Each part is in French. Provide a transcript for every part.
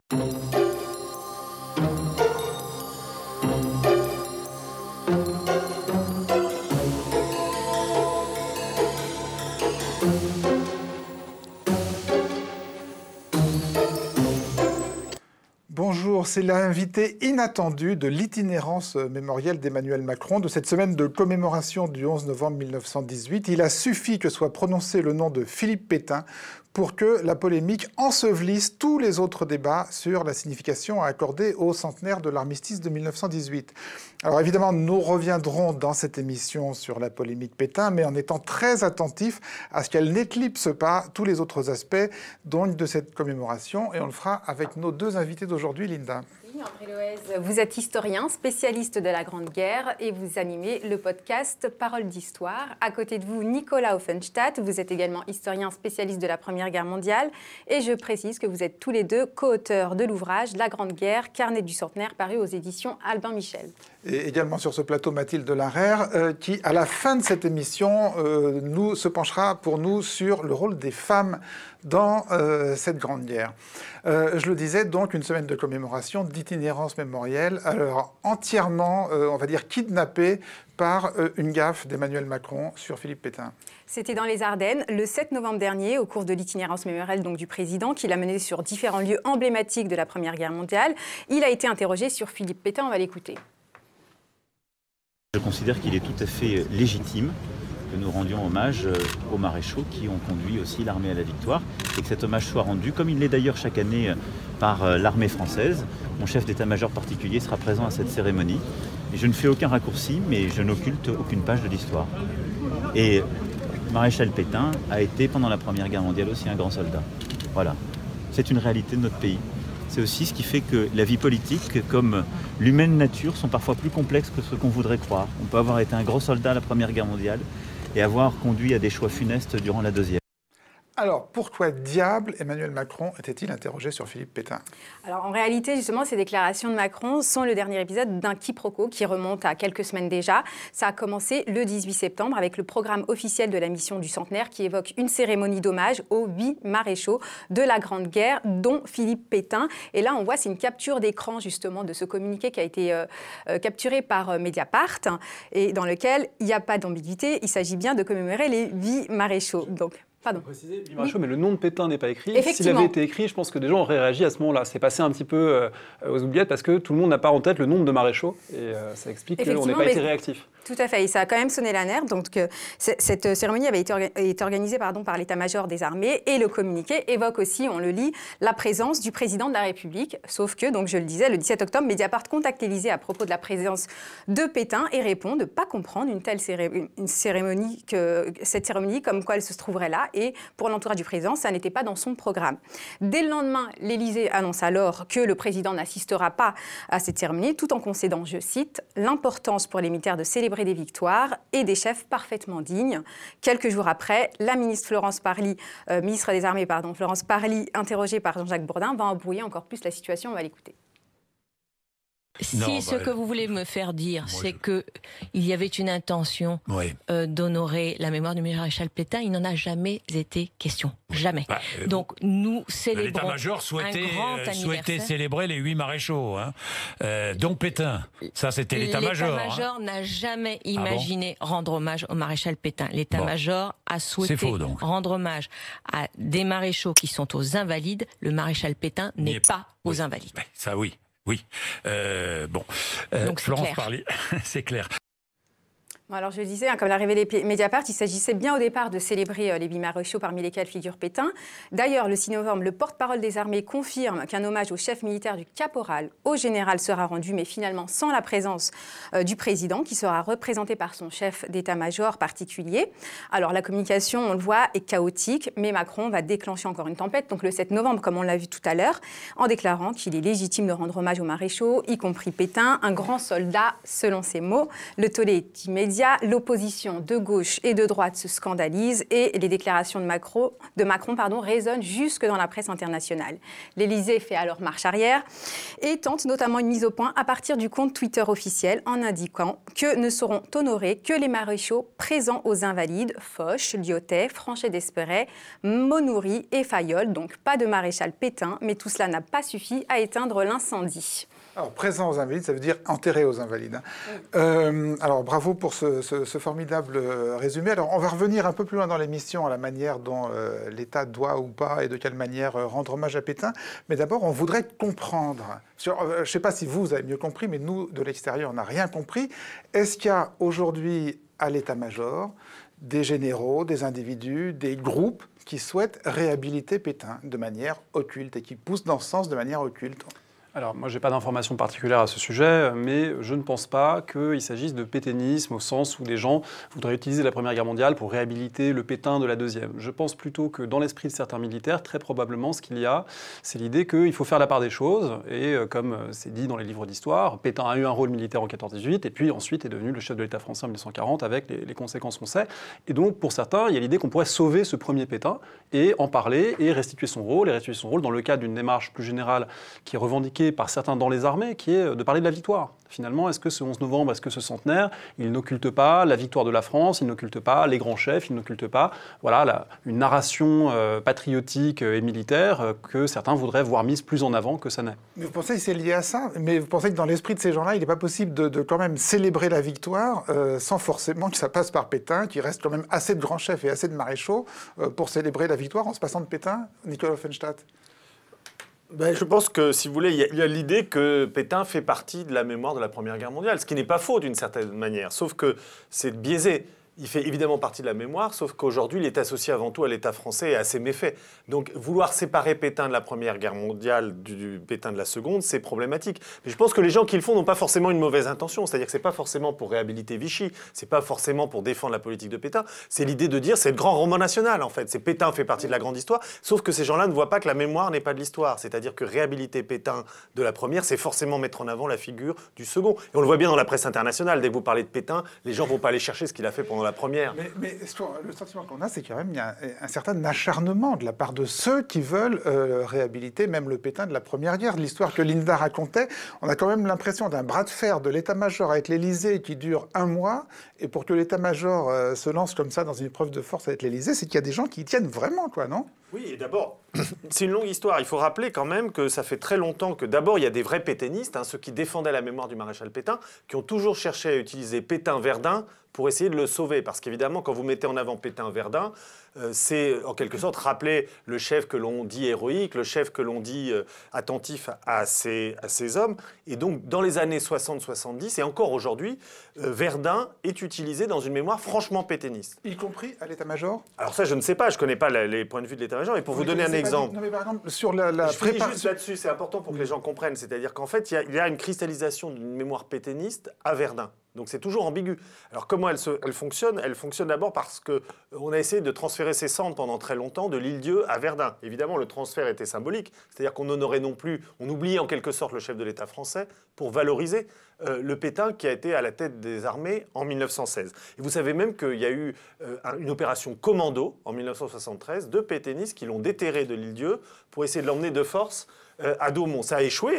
Bonjour, c'est l'invité inattendu de l'itinérance mémorielle d'Emmanuel Macron de cette semaine de commémoration du 11 novembre 1918. Il a suffi que soit prononcé le nom de Philippe Pétain pour que la polémique ensevelisse tous les autres débats sur la signification à accorder au centenaire de l'armistice de 1918. Alors évidemment, nous reviendrons dans cette émission sur la polémique Pétain, mais en étant très attentifs à ce qu'elle n'éclipse pas tous les autres aspects donc, de cette commémoration. Et on le fera avec nos deux invités d'aujourd'hui, Linda. André Loez, vous êtes historien, spécialiste de la Grande Guerre et vous animez le podcast Paroles d'Histoire. À côté de vous, Nicolas Offenstadt, vous êtes également historien spécialiste de la Première Guerre mondiale et je précise que vous êtes tous les deux co-auteurs de l'ouvrage La Grande Guerre, carnet du centenaire paru aux éditions Albin Michel. Et également sur ce plateau, Mathilde Larère, qui, à la fin de cette émission, se penchera pour nous sur le rôle des femmes dans cette Grande Guerre. Je le disais, donc, une semaine de commémoration, d'itinérance mémorielle, alors entièrement, on va dire, kidnappée par une gaffe d'Emmanuel Macron sur Philippe Pétain. C'était dans les Ardennes, le 7 novembre dernier, au cours de l'itinérance mémorielle donc, du président, qu'il a mené sur différents lieux emblématiques de la Première Guerre mondiale. Il a été interrogé sur Philippe Pétain, on va l'écouter. Je considère qu'il est tout à fait légitime que nous rendions hommage aux maréchaux qui ont conduit aussi l'armée à la victoire et que cet hommage soit rendu, comme il l'est d'ailleurs chaque année par l'armée française. Mon chef d'état-major particulier sera présent à cette cérémonie. Et je ne fais aucun raccourci, mais je n'occulte aucune page de l'histoire. Et maréchal Pétain a été, pendant la Première Guerre mondiale, aussi un grand soldat. Voilà, c'est une réalité de notre pays. C'est aussi ce qui fait que la vie politique, comme l'humaine nature, sont parfois plus complexes que ce qu'on voudrait croire. On peut avoir été un gros soldat à la Première Guerre mondiale et avoir conduit à des choix funestes durant la Deuxième. Alors, pourquoi diable Emmanuel Macron était-il interrogé sur Philippe Pétain ? Alors, en réalité, justement, ces déclarations de Macron sont le dernier épisode d'un quiproquo qui remonte à quelques semaines déjà. Ça a commencé le 18 septembre avec le programme officiel de la mission du centenaire qui évoque une cérémonie d'hommage aux 8 maréchaux de la Grande Guerre, dont Philippe Pétain. Et là, on voit, c'est une capture d'écran, justement, de ce communiqué qui a été capturé par Mediapart et dans lequel il n'y a pas d'ambiguïté. Il s'agit bien de commémorer les 8 maréchaux. Donc, pardon. Préciser, maréchaux, mais le nom de Pétain n'est pas écrit. S'il avait été écrit, je pense que des gens auraient réagi à ce moment-là. C'est passé un petit peu aux oubliettes parce que tout le monde n'a pas en tête le nombre de maréchaux et ça explique qu'on n'ait pas été réactif. Tout à fait, et ça a quand même sonné la nerf. Donc, cette cérémonie avait été organisée par l'état-major des armées et le communiqué évoque aussi, on le lit, la présence du président de la République. Sauf que, donc je le disais, le 17 octobre, Mediapart contacte l'Élysée à propos de la présence de Pétain et répond de ne pas comprendre cette cérémonie comme quoi elle se trouverait là. Et pour l'entourage du président, ça n'était pas dans son programme. Dès le lendemain, l'Élysée annonce alors que le président n'assistera pas à cette cérémonie, tout en concédant, je cite, l'importance pour les militaires de célébrer des victoires et des chefs parfaitement dignes. Quelques jours après, la ministre Florence Parly, ministre des Armées, Florence Parly, interrogée par Jean-Jacques Bourdin, va embrouiller encore plus la situation. On va l'écouter. Si ce que vous voulez me faire dire, c'est qu'il y avait une intention d'honorer la mémoire du maréchal Pétain, il n'en a jamais été question. Jamais. Donc nous célébrons l'état-major souhaitait célébrer les 8 maréchaux. Donc Pétain, ça c'était l'état-major. L'état-major n'a jamais imaginé rendre hommage au maréchal Pétain. L'état-major a souhaité rendre hommage à des maréchaux qui sont aux Invalides. Le maréchal Pétain n'est pas aux Invalides. Ça oui. Oui. Donc Florence Parly, c'est clair. Bon, alors je le disais, comme l'a révélé Mediapart, il s'agissait bien au départ de célébrer les 8 maréchaux parmi lesquels figure Pétain. D'ailleurs, le 6 novembre, le porte-parole des armées confirme qu'un hommage au chef militaire du caporal au général sera rendu, mais finalement sans la présence du président, qui sera représenté par son chef d'état-major particulier. Alors la communication, on le voit, est chaotique, mais Macron va déclencher encore une tempête, donc le 7 novembre, comme on l'a vu tout à l'heure, en déclarant qu'il est légitime de rendre hommage aux maréchaux, y compris Pétain, un grand soldat, selon ses mots. Le tollé est immédiat. médias, l'opposition de gauche et de droite se scandalise et les déclarations de Macron résonnent jusque dans la presse internationale. L'Élysée fait alors marche arrière et tente notamment une mise au point à partir du compte Twitter officiel en indiquant que ne seront honorés que les maréchaux présents aux Invalides, Foch, Lyautey, Franchet d'Esperet, Monoury et Fayolle. Donc pas de maréchal Pétain, mais tout cela n'a pas suffi à éteindre l'incendie. Alors, présent aux Invalides, ça veut dire enterré aux Invalides. Alors, bravo pour ce formidable résumé. Alors, on va revenir un peu plus loin dans l'émission à la manière dont l'État doit ou pas et de quelle manière rendre hommage à Pétain. Mais d'abord, on voudrait comprendre. Je ne sais pas si vous avez mieux compris, mais nous, de l'extérieur, on n'a rien compris. Est-ce qu'il y a aujourd'hui à l'État-major des généraux, des individus, des groupes qui souhaitent réhabiliter Pétain de manière occulte et qui poussent dans ce sens de manière occulte ? Alors, moi, je n'ai pas d'informations particulières à ce sujet, mais je ne pense pas qu'il s'agisse de pétainisme au sens où les gens voudraient utiliser la Première Guerre mondiale pour réhabiliter le Pétain de la Deuxième. Je pense plutôt que dans l'esprit de certains militaires, très probablement, ce qu'il y a, c'est l'idée qu'il faut faire la part des choses. Et comme c'est dit dans les livres d'histoire, Pétain a eu un rôle militaire en 14-18, et puis ensuite est devenu le chef de l'État français en 1940, avec les conséquences qu'on sait. Et donc, pour certains, il y a l'idée qu'on pourrait sauver ce premier Pétain et en parler et restituer son rôle, dans le cadre d'une démarche plus générale qui est revendiquée par certains dans les armées, qui est de parler de la victoire. Finalement, est-ce que ce 11 novembre, est-ce que ce centenaire, il n'occulte pas la victoire de la France, il n'occulte pas les grands chefs, il n'occulte pas une narration patriotique et militaire que certains voudraient voir mise plus en avant que ça n'est. Mais vous pensez que c'est lié à ça ? Mais vous pensez que dans l'esprit de ces gens-là, il n'est pas possible de quand même célébrer la victoire sans forcément que ça passe par Pétain, qu'il reste quand même assez de grands chefs et assez de maréchaux pour célébrer la victoire en se passant de Pétain ? Nicolas Offenstadt ? Je pense que, si vous voulez, il y a l'idée que Pétain fait partie de la mémoire de la Première Guerre mondiale, ce qui n'est pas faux d'une certaine manière, sauf que c'est biaisé. Il fait évidemment partie de la mémoire, sauf qu'aujourd'hui, il est associé avant tout à l'État français et à ses méfaits. Donc, vouloir séparer Pétain de la Première Guerre mondiale du Pétain de la Seconde, c'est problématique. Mais je pense que les gens qui le font n'ont pas forcément une mauvaise intention. C'est-à-dire que c'est pas forcément pour réhabiliter Vichy, c'est pas forcément pour défendre la politique de Pétain. C'est l'idée de dire, c'est le grand roman national, en fait. C'est Pétain fait partie de la grande histoire, sauf que ces gens-là ne voient pas que la mémoire n'est pas de l'histoire. C'est-à-dire que réhabiliter Pétain de la première, c'est forcément mettre en avant la figure du second. Et on le voit bien dans la presse internationale. Dès que vous parlez de Pétain, les gens vont pas aller chercher ce qu'il a fait pendant la première. Mais le sentiment qu'on a, c'est qu'il y a un certain acharnement de la part de ceux qui veulent réhabiliter même le Pétain de la Première Guerre. L'histoire que Linda racontait, on a quand même l'impression d'un bras de fer de l'état-major avec l'Élysée qui dure 1 mois. Et pour que l'état-major se lance comme ça dans une épreuve de force avec l'Élysée, c'est qu'il y a des gens qui y tiennent vraiment, quoi, non ? Oui, et d'abord, c'est une longue histoire. Il faut rappeler quand même que ça fait très longtemps que d'abord, il y a des vrais pétainistes, ceux qui défendaient la mémoire du maréchal Pétain, qui ont toujours cherché à utiliser Pétain-Verdun pour essayer de le sauver. Parce qu'évidemment, quand vous mettez en avant Pétain-Verdun, c'est en quelque sorte rappeler le chef que l'on dit héroïque, le chef que l'on dit attentif à ses hommes. Et donc, dans les années 60-70, et encore aujourd'hui, Verdun est utilisé dans une mémoire franchement pétainiste. Y compris à l'état-major ? Alors ça, je ne sais pas, je ne connais pas les points de vue de l'état-major, mais pour vous donner un exemple... Non, mais par exemple, sur la préparation... juste là-dessus, c'est important pour que les gens comprennent. C'est-à-dire qu'en fait, il y a une cristallisation d'une mémoire pétainiste à Verdun. Donc c'est toujours ambigu. Alors comment elle fonctionne ? Elle fonctionne d'abord parce qu'on a essayé de transférer ses cendres pendant très longtemps de l'Île-Dieu à Verdun. Évidemment, le transfert était symbolique, c'est-à-dire qu'on n'honorait non plus, on oubliait en quelque sorte le chef de l'État français pour valoriser le Pétain qui a été à la tête des armées en 1916. Et vous savez même qu'il y a eu une opération commando en 1973 de pétainistes qui l'ont déterré de l'Île-Dieu pour essayer de l'emmener de force à Daumont. Ça a échoué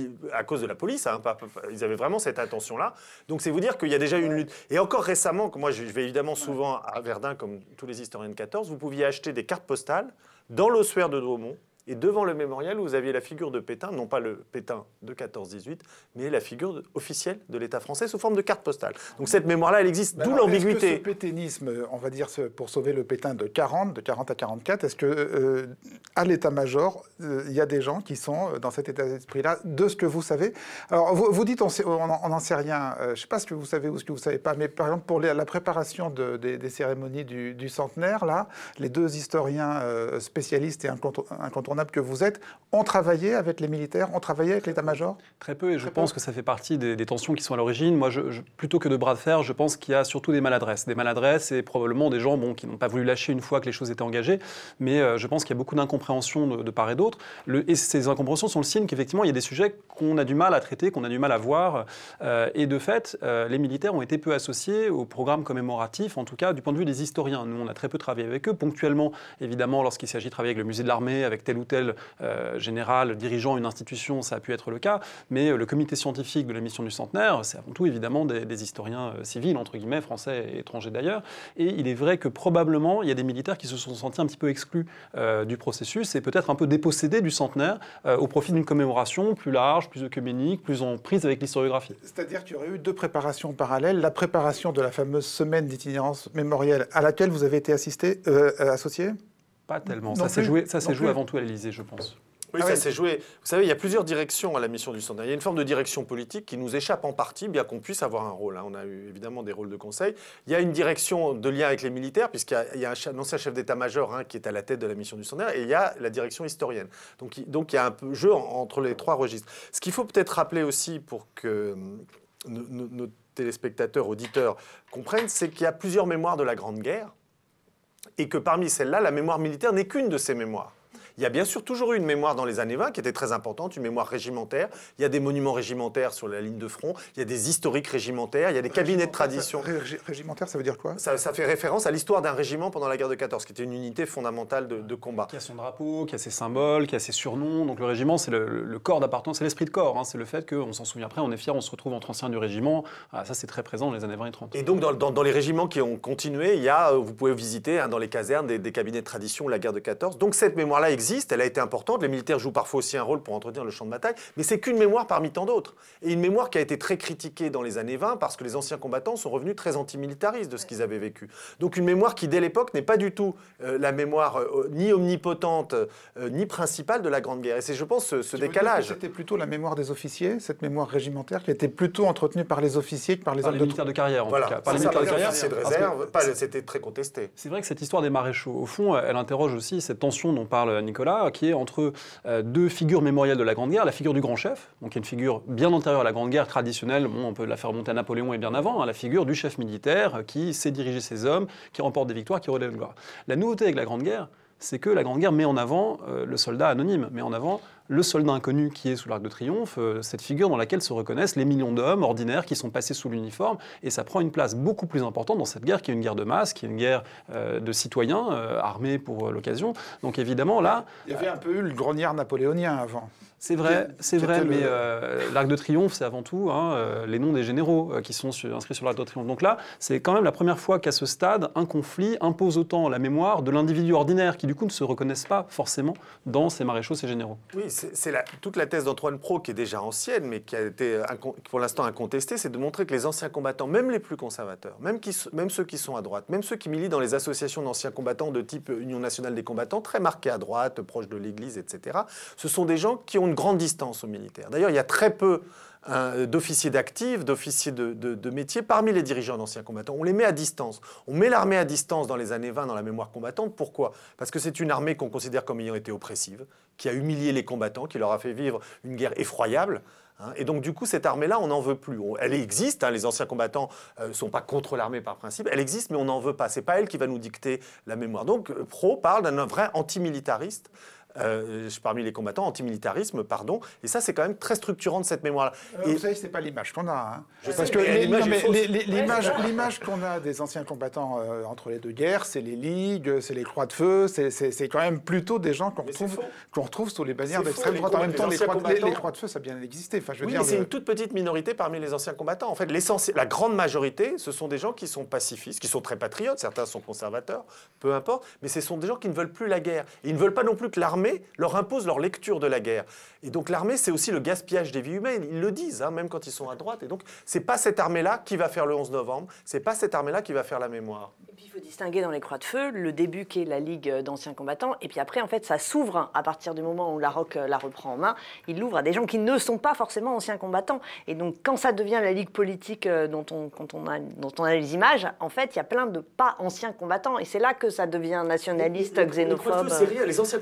à cause de la police. Ils avaient vraiment cette intention-là. Donc c'est vous dire qu'il y a déjà eu une lutte. Et encore récemment, moi je vais évidemment souvent à Verdun, comme tous les historiens de 14, vous pouviez acheter des cartes postales dans l'ossuaire de Daumont. Et devant le mémorial, vous aviez la figure de Pétain, non pas le Pétain de 14-18, mais la figure officielle de l'État français sous forme de carte postale. Donc cette mémoire-là, elle existe, d'où l'ambiguïté. Est-ce que ce pétainisme, on va dire, pour sauver le Pétain de 40 à 44, est-ce que à l'état-major, il y a des gens qui sont dans cet état d'esprit-là, de ce que vous savez ? Alors, vous dites, on n'en sait rien. Je ne sais pas ce que vous savez ou ce que vous ne savez pas, mais par exemple, pour la préparation des cérémonies du centenaire, là, les deux historiens spécialistes et incontournables incontournables que vous êtes, ont travaillé avec les militaires, ont travaillé avec l'état-major ? Très peu, et je pense que ça fait partie des tensions qui sont à l'origine. Moi, plutôt que de bras de fer, je pense qu'il y a surtout des maladresses. Des maladresses et probablement des gens qui n'ont pas voulu lâcher une fois que les choses étaient engagées. Mais je pense qu'il y a beaucoup d'incompréhension de part et d'autre. Et ces incompréhensions sont le signe qu'effectivement, il y a des sujets qu'on a du mal à traiter, qu'on a du mal à voir. Et de fait, les militaires ont été peu associés au programme commémoratif, en tout cas du point de vue des historiens. Nous, on a très peu travaillé avec eux. Ponctuellement, évidemment, lorsqu'il s'agit de travailler avec le musée de l'armée, avec tel ou tel général dirigeant une institution, ça a pu être le cas. Mais le comité scientifique de la mission du centenaire, c'est avant tout évidemment des historiens civils, entre guillemets, français et étrangers d'ailleurs. Et il est vrai que probablement, il y a des militaires qui se sont sentis un petit peu exclus du processus et peut-être un peu dépossédés du centenaire au profit d'une commémoration plus large, plus œcuménique, plus en prise avec l'historiographie. C'est-à-dire qu'il y aurait eu deux préparations parallèles. La préparation de la fameuse semaine d'itinérance mémorielle à laquelle vous avez été associé ? Pas tellement. Ça s'est joué avant tout à l'Élysée, je pense. Oui, ça s'est joué. Vous savez, il y a plusieurs directions à la mission du centenaire. Il y a une forme de direction politique qui nous échappe en partie, bien qu'on puisse avoir un rôle. On a eu évidemment des rôles de conseil. Il y a une direction de lien avec les militaires, puisqu'il y a un ancien chef d'état-major qui est à la tête de la mission du centenaire, et il y a la direction historienne. Donc il y a un peu jeu entre les trois registres. Ce qu'il faut peut-être rappeler aussi pour que nos téléspectateurs, auditeurs comprennent, c'est qu'il y a plusieurs mémoires de la Grande Guerre, et que parmi celles-là, la mémoire militaire n'est qu'une de ces mémoires. Il y a bien sûr toujours eu une mémoire dans les années 20 qui était très importante, une mémoire régimentaire. Il y a des monuments régimentaires sur la ligne de front, il y a des historiques régimentaires, il y a des cabinets de tradition. Régimentaire, ça veut dire quoi ? Ça fait référence à l'histoire d'un régiment pendant la guerre de 14, qui était une unité fondamentale de combat. Qui a son drapeau, qui a ses symboles, qui a ses surnoms. Donc le régiment, c'est le corps d'appartenance, c'est l'esprit de corps. C'est le fait qu'on s'en souvient après, on est fier, on se retrouve entre anciens du régiment. Ça, c'est très présent dans les années 20 et 30. Et donc dans les régiments qui ont continué, il y a, vous pouvez visiter dans les casernes des cabinets de tradition de la guerre de 14. Donc cette mémoire-là existe, elle a été importante. Les militaires jouent parfois aussi un rôle pour entretenir le champ de bataille, mais c'est qu'une mémoire parmi tant d'autres. Et une mémoire qui a été très critiquée dans les années 20 parce que les anciens combattants sont revenus très antimilitaristes de ce qu'ils avaient vécu. Donc une mémoire qui, dès l'époque, n'est pas du tout la mémoire ni omnipotente, ni principale de la Grande Guerre. Et c'est, je pense, ce décalage. C'était plutôt la mémoire des officiers, cette mémoire régimentaire, qui était plutôt entretenue par les officiers que par les hommes de militaires de carrière, en tout cas. Par les militaires de carrière, de réserve, c'était très contesté. C'est vrai que cette histoire des maréchaux, au fond, elle interroge aussi cette tension dont parle Nicolas, qui est entre deux figures mémorielles de la Grande Guerre, la figure du grand chef, donc qui est une figure bien antérieure à la Grande Guerre traditionnelle, on peut la faire remonter à Napoléon et bien avant, la figure du chef militaire qui sait diriger ses hommes, qui remporte des victoires, qui relève de gloire. La nouveauté avec la Grande Guerre, c'est que la Grande Guerre met en avant le soldat anonyme, met en avant le soldat inconnu qui est sous l'Arc de Triomphe, cette figure dans laquelle se reconnaissent les millions d'hommes ordinaires qui sont passés sous l'uniforme, et ça prend une place beaucoup plus importante dans cette guerre qui est une guerre de masse, qui est une guerre de citoyens armés pour l'occasion. Donc évidemment là... Il y avait un peu eu le grognard napoléonien avant. C'est vrai, mais l'Arc de Triomphe, c'est avant tout les noms des généraux qui sont inscrits sur l'Arc de Triomphe. Donc là, c'est quand même la première fois qu'à ce stade, un conflit impose autant la mémoire de l'individu ordinaire qui, du coup, ne se reconnaissent pas forcément dans ces maréchaux, ces généraux. Oui, c'est toute la thèse d'Antoine Pro, qui est déjà ancienne, mais qui a été pour l'instant incontestée, c'est de montrer que les anciens combattants, même les plus conservateurs, même ceux qui sont à droite, même ceux qui militent dans les associations d'anciens combattants de type Union nationale des combattants, très marqués à droite, proches de l'Église, etc., ce sont des gens qui ont une grande distance aux militaires. D'ailleurs, il y a très peu d'officiers d'actifs, d'officiers de métier parmi les dirigeants d'anciens combattants. On les met à distance. On met l'armée à distance dans les années 20 dans la mémoire combattante. Pourquoi ? Parce que c'est une armée qu'on considère comme ayant été oppressive, qui a humilié les combattants, qui leur a fait vivre une guerre effroyable. Et donc, du coup, cette armée-là, on n'en veut plus. Elle existe, les anciens combattants ne sont pas contre l'armée par principe. Elle existe, mais on n'en veut pas. Ce n'est pas elle qui va nous dicter la mémoire. Donc, Pro parle d'un vrai antimilitariste. Parmi les combattants, antimilitarisme, pardon. Et ça, c'est quand même très structurant de cette mémoire-là. Vous savez, ce n'est pas l'image qu'on a. Parce que l'image qu'on a des anciens combattants entre les deux guerres, c'est les ligues, c'est les croix de feu, c'est quand même plutôt des gens qu'on retrouve sous les bannières d'extrême droite. En même temps, les croix de feu, ça a bien existé. Enfin, mais c'est une toute petite minorité parmi les anciens combattants. En fait, la grande majorité, ce sont des gens qui sont pacifistes, qui sont très patriotes. Certains sont conservateurs, peu importe. Mais ce sont des gens qui ne veulent plus la guerre. Et ils ne veulent pas non plus que l'armée leur impose leur lecture de la guerre. Et donc l'armée, c'est aussi le gaspillage des vies humaines. Ils le disent, même quand ils sont à droite. Et donc, c'est pas cette armée-là qui va faire le 11 novembre. C'est pas cette armée-là qui va faire la mémoire. Et puis, il faut distinguer dans les croix de feu le début qui est la Ligue d'anciens combattants. Et puis après, en fait, ça s'ouvre à partir du moment où la ROC la reprend en main. Il l'ouvre à des gens qui ne sont pas forcément anciens combattants. Et donc, quand ça devient la Ligue politique dont on a les images, en fait, il y a plein de pas anciens combattants. Et c'est là que ça devient nationaliste, xénophobe. C'est rien. Les anciens combattants, c'est des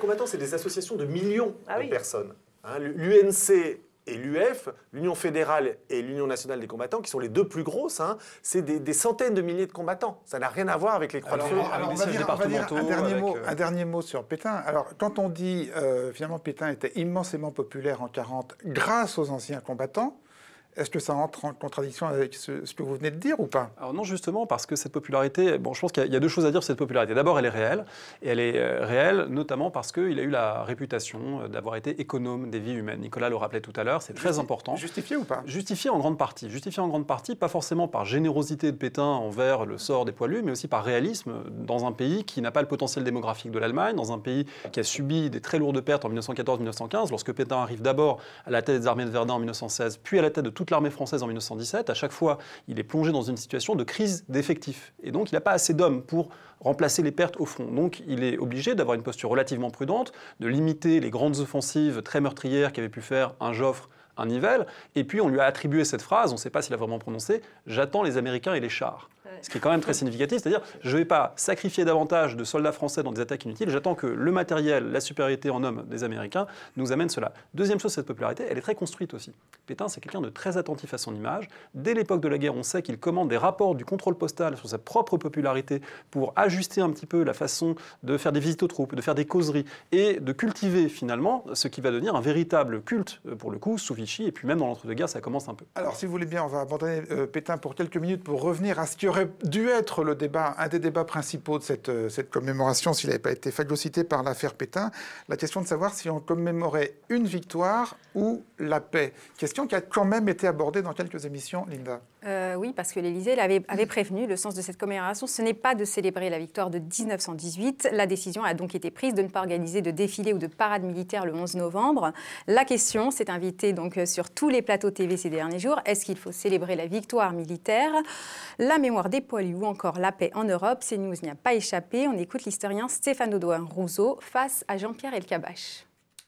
des associations de millions de personnes. Hein, L'UNC et l'UF, l'Union fédérale et l'Union nationale des combattants, qui sont les deux plus grosses, hein, c'est des centaines de milliers de combattants. Ça n'a rien à voir avec les croix de feu. Alors, on va dire un dernier mot sur Pétain. Alors, quand on dit, finalement, Pétain était immensément populaire en 40 grâce aux anciens combattants, est-ce que ça entre en contradiction avec ce que vous venez de dire ou pas? Alors non, justement, parce que cette popularité... Bon, je pense qu'il y a deux choses à dire sur cette popularité. D'abord, elle est réelle. Et elle est réelle notamment parce qu'il a eu la réputation d'avoir été économe des vies humaines. Nicolas le rappelait tout à l'heure, c'est très important. Justifié ou pas? Justifié en grande partie. Justifié en grande partie, pas forcément par générosité de Pétain envers le sort des poilus, mais aussi par réalisme dans un pays qui n'a pas le potentiel démographique de l'Allemagne, dans un pays qui a subi des très lourdes pertes en 1914-1915, lorsque Pétain arrive d'abord à la tête des armées de Verdun en 1916, puis à la tête de toute l'armée française en 1917, à chaque fois, il est plongé dans une situation de crise d'effectifs. Et donc, il n'a pas assez d'hommes pour remplacer les pertes au front. Donc, il est obligé d'avoir une posture relativement prudente, de limiter les grandes offensives très meurtrières qu'avait pu faire un Joffre, un Nivelle. Et puis, on lui a attribué cette phrase, on ne sait pas s'il a vraiment prononcé, « J'attends les Américains et les chars ». Ce qui est quand même très significatif, c'est-à-dire je ne vais pas sacrifier davantage de soldats français dans des attaques inutiles, j'attends que le matériel, la supériorité en hommes des Américains nous amène cela. Deuxième chose, cette popularité, elle est très construite aussi. Pétain, c'est quelqu'un de très attentif à son image. Dès l'époque de la guerre, on sait qu'il commande des rapports du contrôle postal sur sa propre popularité pour ajuster un petit peu la façon de faire des visites aux troupes, de faire des causeries et de cultiver finalement ce qui va devenir un véritable culte, pour le coup, sous Vichy, et puis même dans l'entre-deux-guerres, ça commence un peu. Alors, si vous voulez bien, on va abandonner Pétain pour quelques minutes pour revenir à ce qui aurait dû être le débat, un des débats principaux de cette commémoration, s'il n'avait pas été phagocyté par l'affaire Pétain, la question de savoir si on commémorait une victoire ou la paix. Question qui a quand même été abordée dans quelques émissions, Linda. Oui, parce que l'Élysée avait prévenu, le sens de cette commémoration, ce n'est pas de célébrer la victoire de 1918. La décision a donc été prise de ne pas organiser de défilé ou de parade militaire le 11 novembre. La question s'est invitée donc sur tous les plateaux TV ces derniers jours. Est-ce qu'il faut célébrer la victoire militaire, la mémoire des poilus ou encore la paix en Europe? CNews n'y a pas échappé. On écoute l'historien Stéphane Audouin-Rousseau face à Jean-Pierre Elkabbach.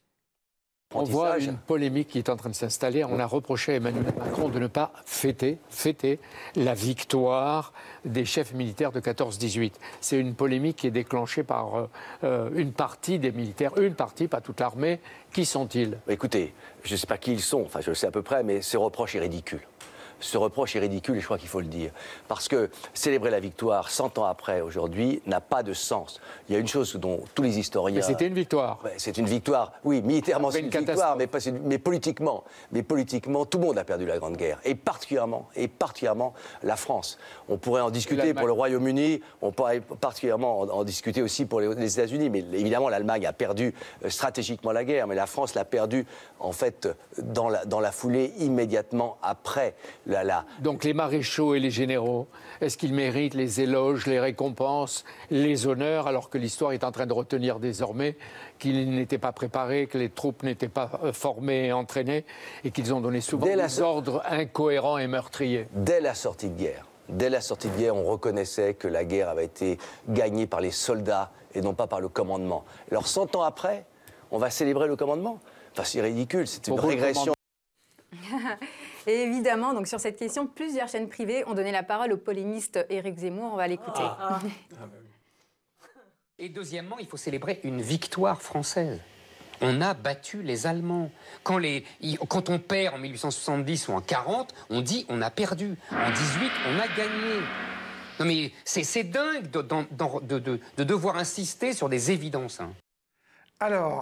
On voit une polémique qui est en train de s'installer. On a reproché à Emmanuel Macron de ne pas fêter la victoire des chefs militaires de 14-18. C'est une polémique qui est déclenchée par une partie des militaires, une partie, pas toute l'armée. Qui sont-ils? Écoutez, je ne sais pas qui ils sont, enfin je le sais à peu près, mais ce reproche est ridicule. Ce reproche est ridicule et je crois qu'il faut le dire. Parce que célébrer la victoire 100 ans après, aujourd'hui, n'a pas de sens. Il y a une chose dont tous les historiens... Mais c'était une victoire. Ouais, c'est une victoire. Oui, militairement c'est une victoire, mais politiquement, tout le monde a perdu la Grande Guerre. Et particulièrement la France. On pourrait en discuter pour le Royaume-Uni, on pourrait particulièrement en discuter aussi pour les États-Unis. Mais évidemment, l'Allemagne a perdu stratégiquement la guerre, mais la France l'a perdue, en fait, dans la foulée immédiatement après. Donc les maréchaux et les généraux, est-ce qu'ils méritent les éloges, les récompenses, les honneurs, alors que l'histoire est en train de retenir désormais qu'ils n'étaient pas préparés, que les troupes n'étaient pas formées et entraînées, et qu'ils ont donné souvent des ordres incohérents et meurtriers? Dès la sortie de guerre, on reconnaissait que la guerre avait été gagnée par les soldats et non pas par le commandement. Alors 100 ans après, on va célébrer le commandement? Enfin, c'est ridicule, c'est une régression. Et évidemment, donc sur cette question, plusieurs chaînes privées ont donné la parole au polémiste Éric Zemmour. On va l'écouter. Et deuxièmement, il faut célébrer une victoire française. On a battu les Allemands. Quand on perd en 1870 ou en 40, on dit on a perdu. En 18, on a gagné. Non mais c'est dingue de devoir insister sur des évidences. Hein. Alors,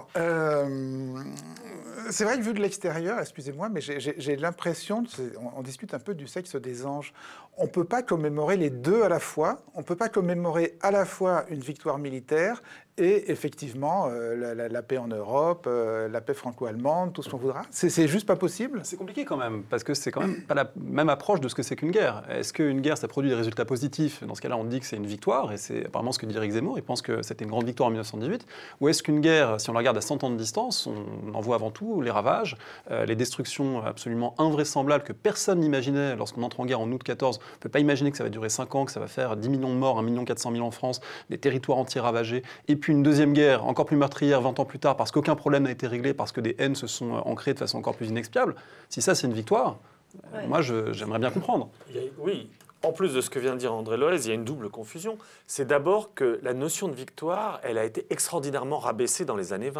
c'est vrai que vu de l'extérieur, excusez-moi, mais j'ai l'impression, on discute un peu du sexe des anges. On ne peut pas commémorer les deux à la fois. On ne peut pas commémorer à la fois une victoire militaire et effectivement la paix en Europe, la paix franco-allemande, tout ce qu'on voudra. C'est juste pas possible. C'est compliqué quand même, parce que c'est quand même pas la même approche de ce que c'est qu'une guerre. Est-ce qu'une guerre, ça produit des résultats positifs? Dans ce cas-là, on dit que c'est une victoire, et c'est apparemment ce que dit Éric Zemmour. Il pense que c'était une grande victoire en 1918. Ou est-ce qu'une guerre, si on la regarde à 100 ans de distance, on en voit avant tout les ravages, les destructions absolument invraisemblables que personne n'imaginait lorsqu'on entre en guerre en août 14. On ne peut pas imaginer que ça va durer 5 ans, que ça va faire 10 millions de morts, 1 400 000 en France, des territoires entiers ravagés. Et puis une deuxième guerre, encore plus meurtrière, 20 ans plus tard, parce qu'aucun problème n'a été réglé, parce que des haines se sont ancrées de façon encore plus inexpiable. Si ça, c'est une victoire, moi, j'aimerais bien comprendre. Oui. En plus de ce que vient de dire André Loez, il y a une double confusion. C'est d'abord que la notion de victoire, elle a été extraordinairement rabaissée dans les années 20.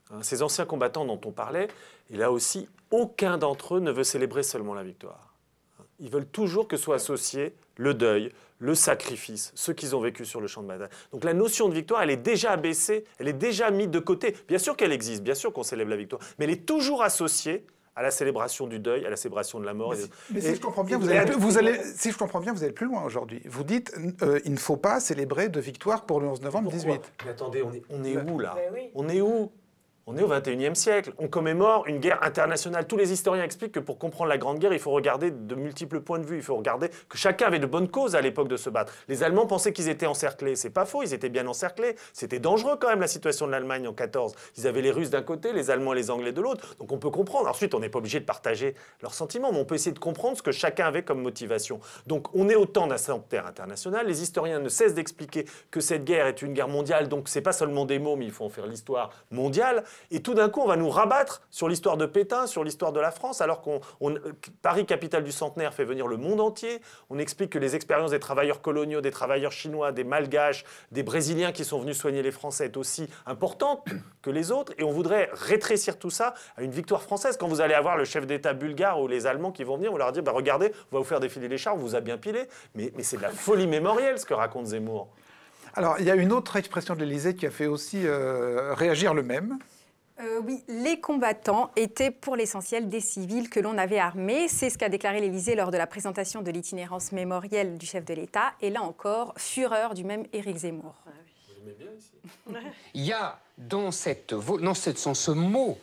Ces anciens combattants dont on parlait, et là aussi, aucun d'entre eux ne veut célébrer seulement la victoire. Ils veulent toujours que soit associé le deuil, le sacrifice, ceux qu'ils ont vécu sur le champ de bataille. Donc la notion de victoire, elle est déjà abaissée, elle est déjà mise de côté. Bien sûr qu'elle existe, bien sûr qu'on célèbre la victoire, mais elle est toujours associée à la célébration du deuil, à la célébration de la mort. Mais si je comprends bien, si je comprends bien, vous allez plus loin aujourd'hui. Vous dites il ne faut pas célébrer de victoire pour le 11 novembre 18. Mais attendez, on est où là ? On est où ? On est au XXIe siècle. On commémore une guerre internationale. Tous les historiens expliquent que pour comprendre la Grande Guerre, il faut regarder de multiples points de vue. Il faut regarder que chacun avait de bonnes causes à l'époque de se battre. Les Allemands pensaient qu'ils étaient encerclés. C'est pas faux, ils étaient bien encerclés. C'était dangereux quand même la situation de l'Allemagne en 14. Ils avaient les Russes d'un côté, les Allemands et les Anglais de l'autre. Donc on peut comprendre. Ensuite, on n'est pas obligé de partager leurs sentiments, mais on peut essayer de comprendre ce que chacun avait comme motivation. Donc on est au temps d'un centenaire international. Les historiens ne cessent d'expliquer que cette guerre est une guerre mondiale. Donc c'est pas seulement des mots, mais il faut en faire l'histoire mondiale. Et tout d'un coup, on va nous rabattre sur l'histoire de Pétain, sur l'histoire de la France, alors Paris, capitale du centenaire, fait venir le monde entier. On explique que les expériences des travailleurs coloniaux, des travailleurs chinois, des Malgaches, des Brésiliens qui sont venus soigner les Français est aussi importante que les autres. Et on voudrait rétrécir tout ça à une victoire française. Quand vous allez avoir le chef d'État bulgare ou les Allemands qui vont venir, on leur dire regardez, on va vous faire défiler les chars, on vous a bien pilé. Mais c'est de la folie mémorielle ce que raconte Zemmour. Alors, il y a une autre expression de l'Élysée qui a fait aussi réagir le même. Oui, les combattants étaient pour l'essentiel des civils que l'on avait armés. C'est ce qu'a déclaré l'Élysée lors de la présentation de l'itinérance mémorielle du chef de l'État. Et là encore, fureur du même Éric Zemmour. Il y a dans ce mot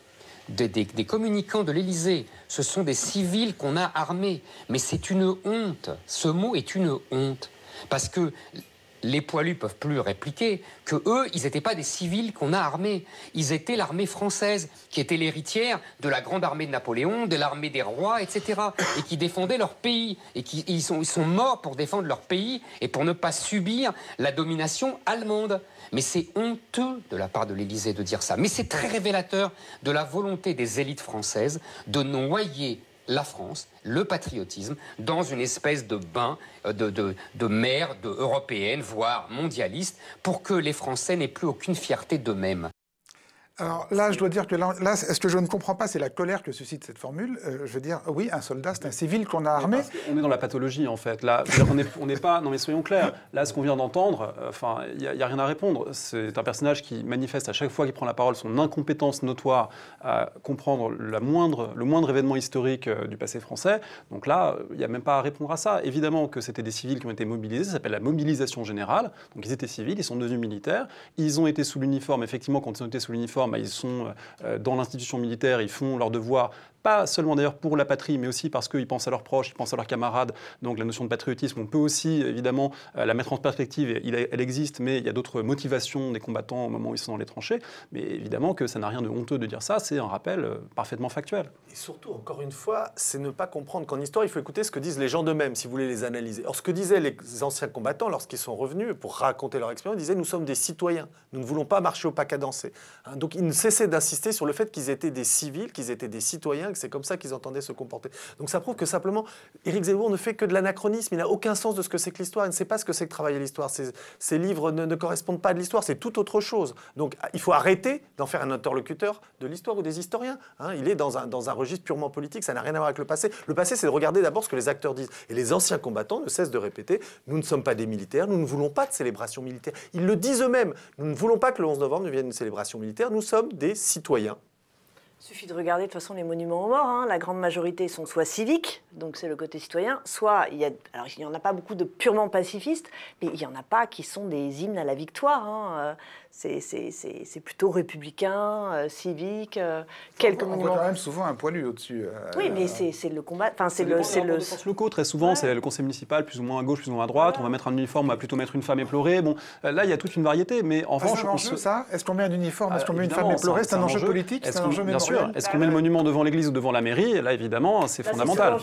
des communicants de l'Élysée, ce sont des civils qu'on a armés. Mais c'est une honte. Ce mot est une honte. Parce que les poilus peuvent plus répliquer que eux, ils n'étaient pas des civils qu'on a armés. Ils étaient l'armée française, qui était l'héritière de la grande armée de Napoléon, de l'armée des rois, etc. Et qui défendaient leur pays. Et ils sont morts pour défendre leur pays et pour ne pas subir la domination allemande. Mais c'est honteux de la part de l'Élysée de dire ça. Mais c'est très révélateur de la volonté des élites françaises de noyer la France, le patriotisme, dans une espèce de bain de mer européenne, voire mondialiste, pour que les Français n'aient plus aucune fierté d'eux-mêmes. Alors là, je dois dire que là, ce que je ne comprends pas, c'est la colère que suscite cette formule. Je veux dire, oui, un soldat, c'est un civil qu'on a armé. On est dans la pathologie, en fait. Là, on n'est pas... Non, mais soyons clairs. Là, ce qu'on vient d'entendre, il n'y a rien à répondre. C'est un personnage qui manifeste à chaque fois qu'il prend la parole son incompétence notoire à comprendre le moindre événement historique du passé français. Donc là, il n'y a même pas à répondre à ça. Évidemment que c'était des civils qui ont été mobilisés. Ça s'appelle la mobilisation générale. Donc ils étaient civils, ils sont devenus militaires. Ils ont été sous l'uniforme. Effectivement, quand ils ont été sous l'uniforme, ils sont dans l'institution militaire, ils font leur devoir, pas seulement d'ailleurs pour la patrie, mais aussi parce qu'ils pensent à leurs proches, ils pensent à leurs camarades. Donc la notion de patriotisme, on peut aussi évidemment la mettre en perspective, elle existe, mais il y a d'autres motivations des combattants au moment où ils sont dans les tranchées. Mais évidemment que ça n'a rien de honteux de dire ça, c'est un rappel parfaitement factuel. Et surtout, encore une fois, c'est ne pas comprendre qu'en histoire, il faut écouter ce que disent les gens d'eux-mêmes, si vous voulez les analyser. Or, ce que disaient les anciens combattants lorsqu'ils sont revenus pour raconter leur expérience, ils disaient « nous sommes des citoyens, nous ne voulons pas marcher au pas cadencé ». Donc ils ne cessaient d'insister sur le fait qu'ils étaient des civils, qu'ils étaient des citoyens, que c'est comme ça qu'ils entendaient se comporter. Donc ça prouve que simplement, Éric Zemmour ne fait que de l'anachronisme, il n'a aucun sens de ce que c'est que l'histoire, il ne sait pas ce que c'est que travailler l'histoire. Ces livres ne correspondent pas à l'histoire, c'est tout autre chose. Donc il faut arrêter d'en faire un interlocuteur de l'histoire ou des historiens. Il est dans un registre purement politique, ça n'a rien à voir avec le passé. Le passé, c'est de regarder d'abord ce que les acteurs disent. Et les anciens combattants ne cessent de répéter, nous ne sommes pas des militaires, nous ne voulons pas de célébration militaire. Ils le disent eux-mêmes, nous ne voulons pas que le 11 novembre devienne une célébration militaire, nous sommes des citoyens. Il suffit de regarder de toute façon les monuments aux morts. La grande majorité sont soit civiques, donc c'est le côté citoyen, soit alors il n'y en a pas beaucoup de purement pacifistes, mais il n'y en a pas qui sont des hymnes à la victoire. C'est plutôt républicain, civique, quelques monuments. On voit quand même souvent un poilu au-dessus. Oui, mais c'est le combat. Enfin, c'est le sens locaux très souvent. Ouais. C'est le conseil municipal plus ou moins à gauche, plus ou moins à droite. Ouais. On va mettre un uniforme, on va plutôt mettre une femme éplorée. Bon, là il y a toute une variété, mais en revanche, c'est un enjeu, ça. Est-ce qu'on met un uniforme, est-ce qu'on met une femme éplorée? C'est un enjeu politique, c'est un enjeu mémoriel. sûr. Est-ce qu'on met le monument devant l'église ou devant la mairie? Là, évidemment, c'est fondamental.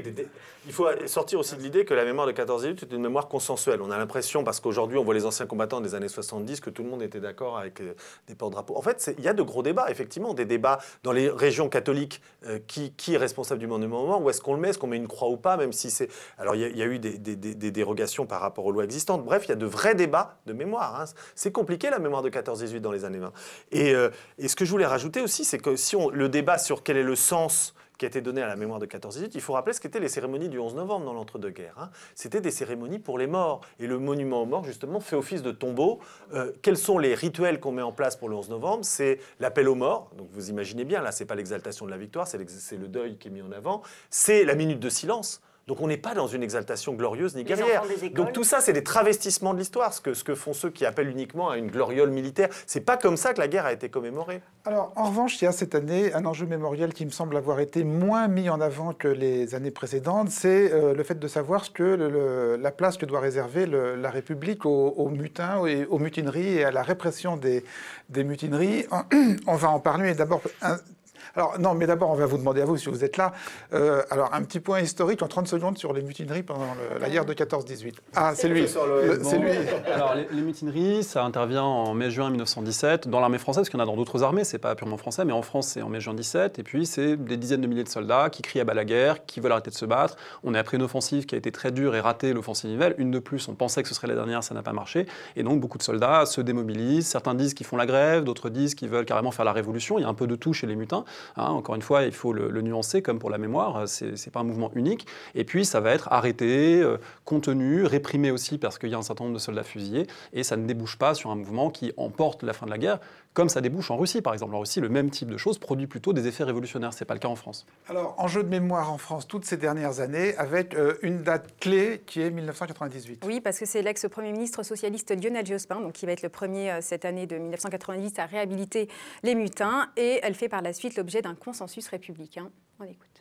Il faut sortir aussi de l'idée que la mémoire de 14-18 est une mémoire consensuelle. On a l'impression, parce qu'aujourd'hui, on voit les anciens combattants des années 70, que tout le monde était d'accord avec des porte-drapeaux. En fait, il y a de gros débats, effectivement, des débats dans les régions catholiques. Qui est responsable du monument aux morts? Où est-ce qu'on le met? Est-ce qu'on met une croix ou pas? Même si c'est... Alors, il y a eu des dérogations par rapport aux lois existantes. Bref, il y a de vrais débats de mémoire. C'est compliqué, la mémoire de 14-18 dans les années 20. Et ce que je voulais rajouter aussi, c'est que si le débat sur quel est le sens qui a été donné à la mémoire de 14-18, il faut rappeler ce qu'étaient les cérémonies du 11 novembre dans l'entre-deux-guerres. C'était des cérémonies pour les morts. Et le monument aux morts, justement, fait office de tombeau. Quels sont les rituels qu'on met en place pour le 11 novembre? C'est l'appel aux morts. Donc vous imaginez bien, là, ce n'est pas l'exaltation de la victoire, c'est le deuil qui est mis en avant. C'est la minute de silence. Donc on n'est pas dans une exaltation glorieuse ni guerrière. Donc tout ça, c'est des travestissements de l'histoire, ce que font ceux qui appellent uniquement à une gloriole militaire. C'est pas comme ça que la guerre a été commémorée. Alors en revanche, il y a cette année un enjeu mémoriel qui me semble avoir été moins mis en avant que les années précédentes, c'est le fait de savoir ce que la place que doit réserver la République aux mutins, et aux mutineries et à la répression des mutineries. On va en parler, mais d'abord... Alors, non, mais d'abord, on va vous demander à vous, si vous êtes là. Alors, un petit point historique en 30 secondes sur les mutineries pendant la guerre de 14-18. Ah, c'est lui. C'est lui. Alors, les mutineries, ça intervient en mai-juin 1917 dans l'armée française, parce qu'il y en a dans d'autres armées, c'est pas purement français, mais en France, c'est en mai-juin 17. Et puis, c'est des dizaines de milliers de soldats qui crient à bas la guerre, qui veulent arrêter de se battre. On est après une offensive qui a été très dure et ratée, l'offensive Nivelle. Une de plus, on pensait que ce serait la dernière, ça n'a pas marché. Et donc, beaucoup de soldats se démobilisent. Certains disent qu'ils font la grève, d'autres disent qu'ils veulent carrément faire la révolution. Il y a un peu de tout chez les mutins. Encore une fois, il faut le nuancer comme pour la mémoire, c'est pas un mouvement unique. Et puis ça va être arrêté, contenu, réprimé aussi parce qu'il y a un certain nombre de soldats fusillés et ça ne débouche pas sur un mouvement qui emporte la fin de la guerre, comme ça débouche en Russie par exemple. En Russie, le même type de choses produit plutôt des effets révolutionnaires, c'est pas le cas en France. Alors, enjeu de mémoire en France toutes ces dernières années avec une date clé qui est 1998. Oui, parce que c'est l'ex-premier ministre socialiste Lionel Jospin, donc qui va être le premier cette année de 1998 à réhabiliter les mutins, et elle fait par la suite l'objet d'un consensus républicain. On écoute.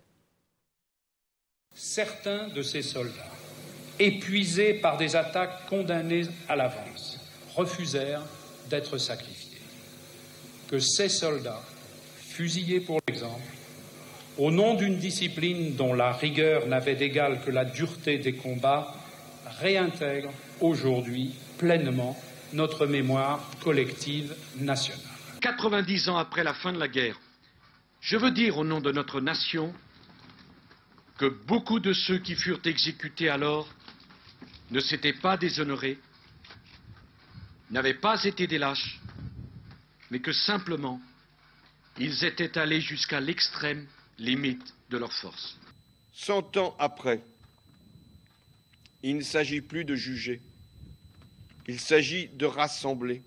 Certains de ces soldats, épuisés par des attaques condamnées à l'avance, refusèrent d'être sacrifiés. Que ces soldats, fusillés pour l'exemple, au nom d'une discipline dont la rigueur n'avait d'égal que la dureté des combats, réintègrent aujourd'hui pleinement notre mémoire collective nationale. 90 ans après la fin de la guerre, je veux dire au nom de notre nation que beaucoup de ceux qui furent exécutés alors ne s'étaient pas déshonorés, n'avaient pas été des lâches, mais que simplement ils étaient allés jusqu'à l'extrême limite de leur force. 100 ans après, il ne s'agit plus de juger, il s'agit de rassembler.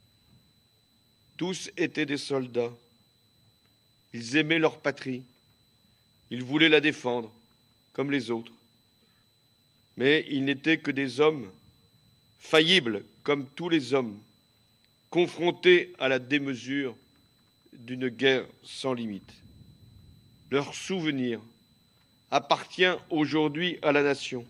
Tous étaient des soldats. Ils aimaient leur patrie. Ils voulaient la défendre, comme les autres. Mais ils n'étaient que des hommes, faillibles comme tous les hommes, confrontés à la démesure d'une guerre sans limite. Leur souvenir appartient aujourd'hui à la nation.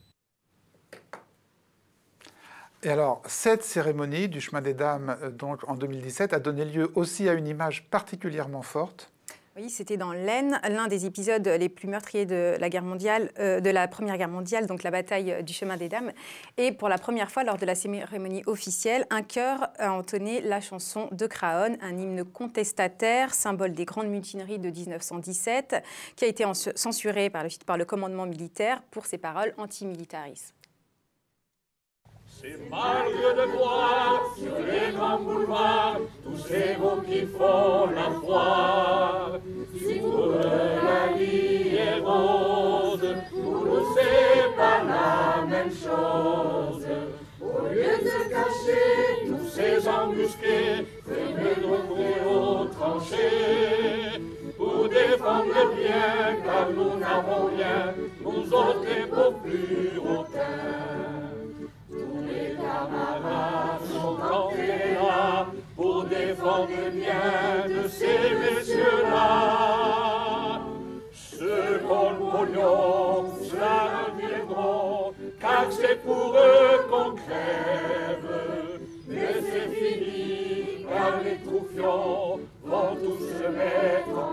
Et alors, cette cérémonie du Chemin des Dames, donc en 2017, a donné lieu aussi à une image particulièrement forte. Oui, c'était dans l'Aisne, l'un des épisodes les plus meurtriers de la guerre mondiale, de la Première Guerre mondiale, donc la bataille du Chemin des Dames. Et pour la première fois, lors de la cérémonie officielle, un chœur a entonné la chanson de Craonne, un hymne contestataire, symbole des grandes mutineries de 1917, qui a été censuré par le commandement militaire pour ses paroles antimilitaristes. C'est malgré de voir sur les grands boulevards tous ces mots qui font la foire. Si toute la vie est rose, pour nous c'est pas la même chose. Au lieu de cacher tous ces embusqués, venez d'ouvrir aux tranchées. Pour défendre le bien, car nous n'avons rien, nous autres les pauvres puritains. Les camarades sont campés là pour défendre le bien de ces messieurs-là. Ceux qu'on le pognon, cela reviendront, car c'est pour eux qu'on crève. Mais c'est fini, car les troufions vont tous se mettre en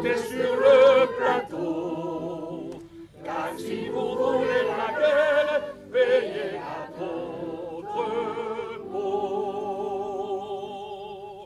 montez sur le plateau, car si vous voulez la guerre, payez à votre peau.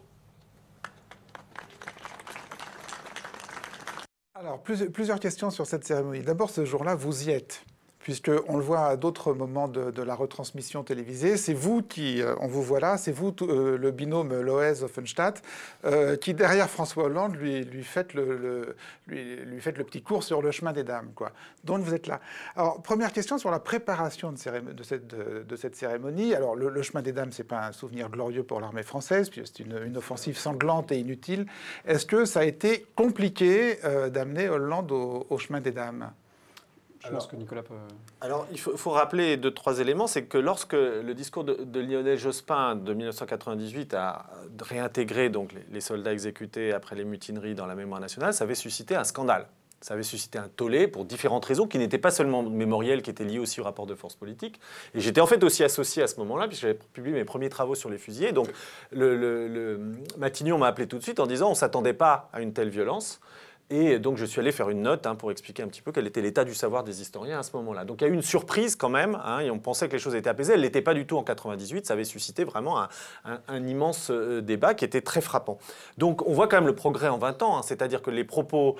Alors, plusieurs questions sur cette cérémonie. D'abord, ce jour-là, vous y êtes, puisqu'on le voit à d'autres moments de la retransmission télévisée. C'est vous qui, on vous voit là, c'est vous, le binôme Loez-Offenstadt, qui, derrière François Hollande, lui faites le petit cours sur le chemin des dames, quoi. Donc, vous êtes là. Alors, première question sur la préparation de cette cérémonie. Alors, le chemin des dames, c'est pas un souvenir glorieux pour l'armée française, puisque c'est une offensive sanglante et inutile. Est-ce que ça a été compliqué d'amener Hollande au chemin des dames ? Je pense que Nicolas peut... Alors, il faut rappeler 2-3 éléments. C'est que lorsque le discours de Lionel Jospin de 1998 a réintégré donc, les soldats exécutés après les mutineries dans la mémoire nationale, ça avait suscité un scandale. Ça avait suscité un tollé pour différentes raisons qui n'étaient pas seulement mémorielles, qui étaient liées aussi au rapport de force politique. Et j'étais en fait aussi associé à ce moment-là, puisque j'avais publié mes premiers travaux sur les fusillés. Donc, Matignon m'a appelé tout de suite en disant on ne s'attendait pas à une telle violence. Et donc, je suis allé faire une note pour expliquer un petit peu quel était l'état du savoir des historiens à ce moment-là. Donc, il y a eu une surprise quand même, et on pensait que les choses étaient apaisées. Elles ne l'étaient pas du tout en 98. Ça avait suscité vraiment un immense débat qui était très frappant. Donc, on voit quand même le progrès en 20 ans. C'est-à-dire que les propos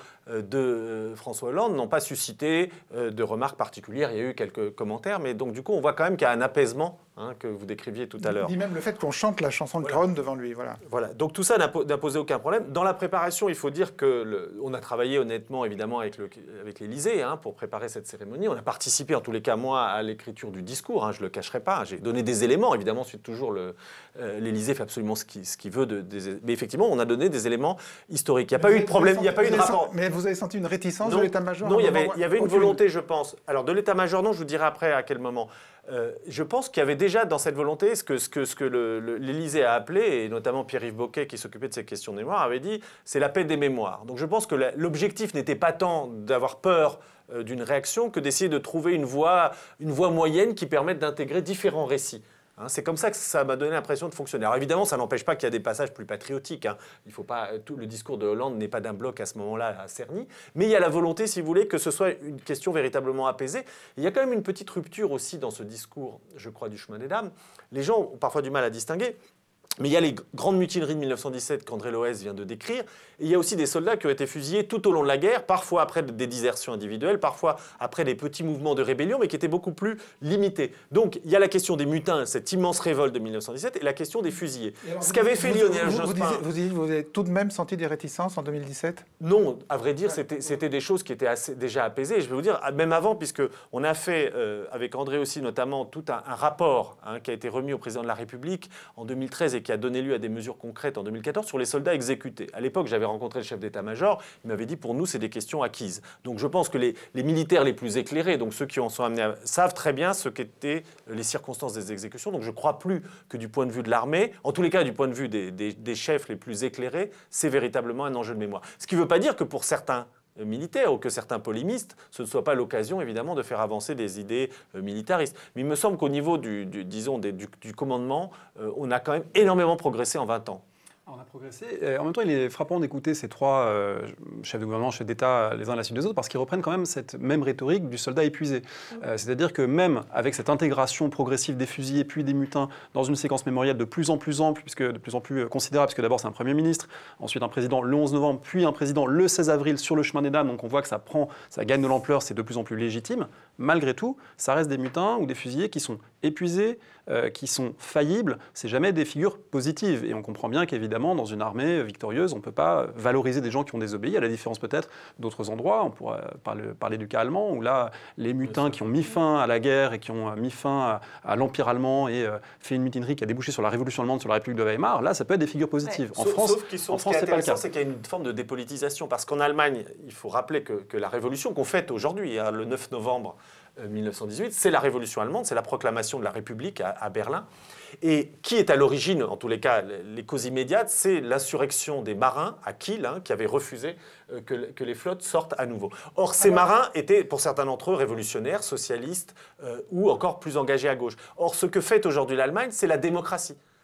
de François Hollande n'ont pas suscité de remarques particulières. Il y a eu quelques commentaires. Mais donc, du coup, on voit quand même qu'il y a un apaisement que vous décriviez tout à l'heure. Ni même le fait qu'on chante la chanson de Caron devant lui. Voilà. Donc, tout ça n'a posé aucun problème. Dans la préparation, il faut dire qu'on a travaillé honnêtement, évidemment, avec l'Élysée pour préparer cette cérémonie. On a participé, en tous les cas, moi, à l'écriture du discours. Je ne le cacherai pas. J'ai donné des éléments. Évidemment, ensuite, toujours, l'Élysée fait absolument ce qu'il veut. Mais effectivement, on a donné des éléments historiques. Il n'y a pas eu de problème, il n'y a pas eu de rapport. Mais vous avez senti une réticence de l'état-major? Non, il y avait une volonté, je pense. Alors, de l'état-major, non, je vous dirai après à quel moment. Je pense qu'il y avait déjà dans cette volonté ce que l'Élysée a appelé, et notamment Pierre-Yves Bocquet, qui s'occupait de ces questions de mémoire, avait dit c'est la paix des mémoires. Donc je pense que l'objectif n'était pas tant d'avoir peur d'une réaction que d'essayer de trouver une voie moyenne qui permette d'intégrer différents récits. C'est comme ça que ça m'a donné l'impression de fonctionner. Alors évidemment, ça n'empêche pas qu'il y a des passages plus patriotiques. Il faut pas, le discours de Hollande n'est pas d'un bloc à ce moment-là à Cerny. Mais il y a la volonté, si vous voulez, que ce soit une question véritablement apaisée. Il y a quand même une petite rupture aussi dans ce discours, je crois, du chemin des dames. Les gens ont parfois du mal à distinguer. Mais il y a les grandes mutineries de 1917 qu'André Loez vient de décrire. Et il y a aussi des soldats qui ont été fusillés tout au long de la guerre, parfois après des désertions individuelles, parfois après des petits mouvements de rébellion, mais qui étaient beaucoup plus limités. Donc il y a la question des mutins, cette immense révolte de 1917, et la question des fusillés. Ce qu'avait fait Lionel Jospin... Vous avez tout de même senti des réticences en 2017 ? Non, à vrai dire, c'était des choses qui étaient déjà apaisées. Je vais vous dire, même avant, puisqu'on a fait, avec André aussi notamment, tout un rapport qui a été remis au président de la République en 2013 et qui a donné lieu à des mesures concrètes en 2014 sur les soldats exécutés. À l'époque, j'avais rencontré le chef d'état-major, il m'avait dit pour nous, c'est des questions acquises. Donc je pense que les militaires les plus éclairés, donc ceux qui en sont amenés, savent très bien ce qu'étaient les circonstances des exécutions. Donc je ne crois plus que du point de vue de l'armée, en tous les cas du point de vue des chefs les plus éclairés, c'est véritablement un enjeu de mémoire. Ce qui ne veut pas dire que pour certains militaires ou que certains polémistes, ce ne soit pas l'occasion évidemment de faire avancer des idées militaristes. Mais il me semble qu'au niveau du commandement, on a quand même énormément progressé en 20 ans. On a progressé. En même temps, il est frappant d'écouter ces trois chefs de gouvernement, chefs d'État, les uns à la suite des autres, parce qu'ils reprennent quand même cette même rhétorique du soldat épuisé. C'est-à-dire que même avec cette intégration progressive des fusillés puis des mutins dans une séquence mémorielle de plus en plus ample, puisque de plus en plus considérable, puisque d'abord c'est un Premier ministre, ensuite un président le 11 novembre, puis un président le 16 avril sur le chemin des dames, donc on voit que ça gagne de l'ampleur, c'est de plus en plus légitime. Malgré tout, ça reste des mutins ou des fusillés qui sont épuisés, qui sont faillibles, c'est jamais des figures positives. Et on comprend bien qu'évidemment, dans une armée victorieuse, on ne peut pas valoriser des gens qui ont désobéi, à la différence peut-être d'autres endroits. On pourrait parler du cas allemand, où là, les mutins qui ont mis fin à la guerre et qui ont mis fin à l'Empire allemand et fait une mutinerie qui a débouché sur la Révolution allemande, sur la République de Weimar, là, ça peut être des figures positives. Ouais. En France, c'est pas le cas. C'est qu'il y a une forme de dépolitisation, parce qu'en Allemagne, il faut rappeler que la révolution qu'on fête aujourd'hui, le 9 novembre 1918, c'est la révolution allemande, c'est la proclamation de la République à Berlin. Et qui est à l'origine, en tous les cas, les causes immédiates, c'est l'insurrection des marins à Kiel, qui avaient refusé que les flottes sortent à nouveau. Or, ces marins étaient, pour certains d'entre eux, révolutionnaires, socialistes ou encore plus engagés à gauche. Or, ce que fait aujourd'hui l'Allemagne, c'est la démocratie.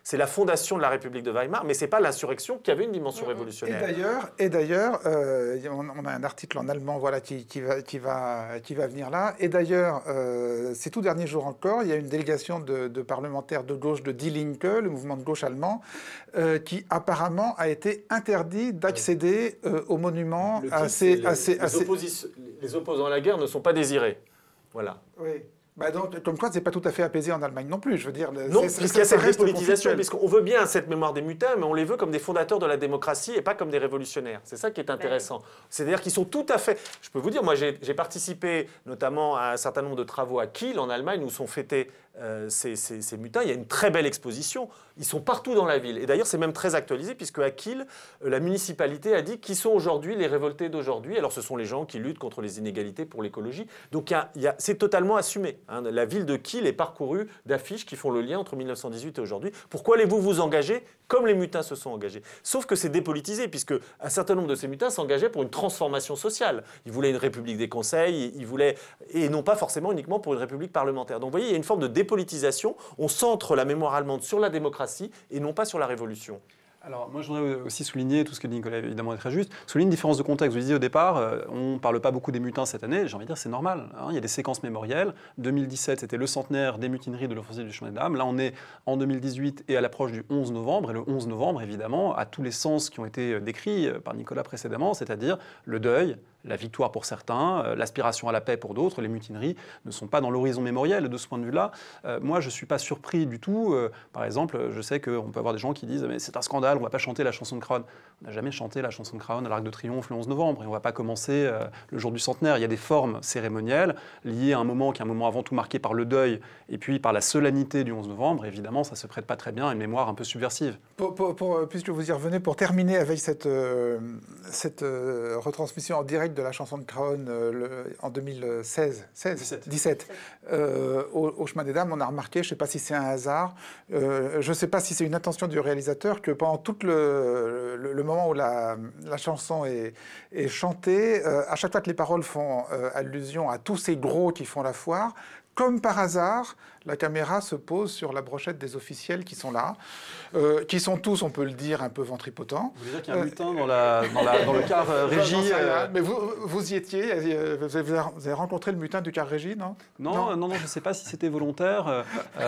C'est la fondation de la République de Weimar, mais ce n'est pas l'insurrection qui avait une dimension révolutionnaire. Et d'ailleurs, on a un article en allemand voilà, qui va venir là. Et d'ailleurs, ces tout derniers jours encore, il y a une délégation de parlementaires de gauche de Die Linke, le mouvement de gauche allemand, qui apparemment a été interdit d'accéder aux monuments les opposants à la guerre ne sont pas désirés. Voilà. Oui. Bah donc, comme quoi, c'est pas tout à fait apaisé en Allemagne non plus, je veux dire. Non, puisqu'il y a cette dépolitisation, puisqu'on veut bien cette mémoire des mutins, mais on les veut comme des fondateurs de la démocratie et pas comme des révolutionnaires. C'est ça qui est intéressant. C'est-à-dire qu'ils sont tout à fait... Je peux vous dire, moi j'ai participé notamment à un certain nombre de travaux à Kiel, en Allemagne, où sont fêtés ces mutins. Il y a une très belle exposition. Ils sont partout dans la ville. Et d'ailleurs, c'est même très actualisé, puisque à Kiel, la municipalité a dit qui sont aujourd'hui les révoltés d'aujourd'hui. Alors, ce sont les gens qui luttent contre les inégalités pour l'écologie. Donc, c'est totalement assumé. Hein. La ville de Kiel est parcourue d'affiches qui font le lien entre 1918 et aujourd'hui. Pourquoi allez-vous vous engager comme les mutins se sont engagés? Sauf que c'est dépolitisé, puisque un certain nombre de ces mutins s'engageaient pour une transformation sociale. Ils voulaient une république des conseils, et non pas forcément uniquement pour une république parlementaire. Donc, vous voyez, il y a une forme de dépolitisation. On centre la mémoire allemande sur la démocratie et non pas sur la révolution. Alors, moi, je voudrais aussi souligner tout ce que dit Nicolas, évidemment, est très juste. Souligner une différence de contexte. Vous disiez au départ, on ne parle pas beaucoup des mutins cette année. J'ai envie de dire, c'est normal. Hein. Il y a des séquences mémorielles. 2017, c'était le centenaire des mutineries de l'offensive du Chemin des Dames. Là, on est en 2018 et à l'approche du 11 novembre. Et le 11 novembre, évidemment, a tous les sens qui ont été décrits par Nicolas précédemment, c'est-à-dire le deuil, la victoire pour certains, l'aspiration à la paix pour d'autres. Les mutineries ne sont pas dans l'horizon mémoriel de ce point de vue-là. Moi, je ne suis pas surpris du tout. Par exemple, je sais qu'on peut avoir des gens qui disent « mais c'est un scandale, on ne va pas chanter la chanson de Crown ». On n'a jamais chanté la chanson de Crown à l'Arc de Triomphe le 11 novembre et on ne va pas commencer le jour du centenaire. Il y a des formes cérémonielles liées à un moment qui est un moment avant tout marqué par le deuil et puis par la solennité du 11 novembre. Évidemment, ça ne se prête pas très bien à une mémoire un peu subversive. Puisque vous y revenez, pour terminer avec cette retransmission en direct de la chanson de Crown en 2017 au Chemin des Dames, on a remarqué, je ne sais pas si c'est un hasard, je ne sais pas si c'est une intention du réalisateur, que pendant tout le moment où la chanson est chantée, à chaque fois que les paroles font allusion à tous ces gros qui font la foire, comme par hasard, la caméra se pose sur la brochette des officiels qui sont là, qui sont tous, on peut le dire, un peu ventripotents. Vous voulez dire qu'il y a un mutin dans le car régie Mais vous y étiez, vous avez rencontré le mutin du car régie, non? Non, je ne sais pas si c'était volontaire.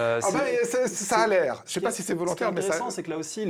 Ça a l'air. Je ne sais pas si c'est volontaire, mais ça... Ce qui est intéressant, c'est que là aussi,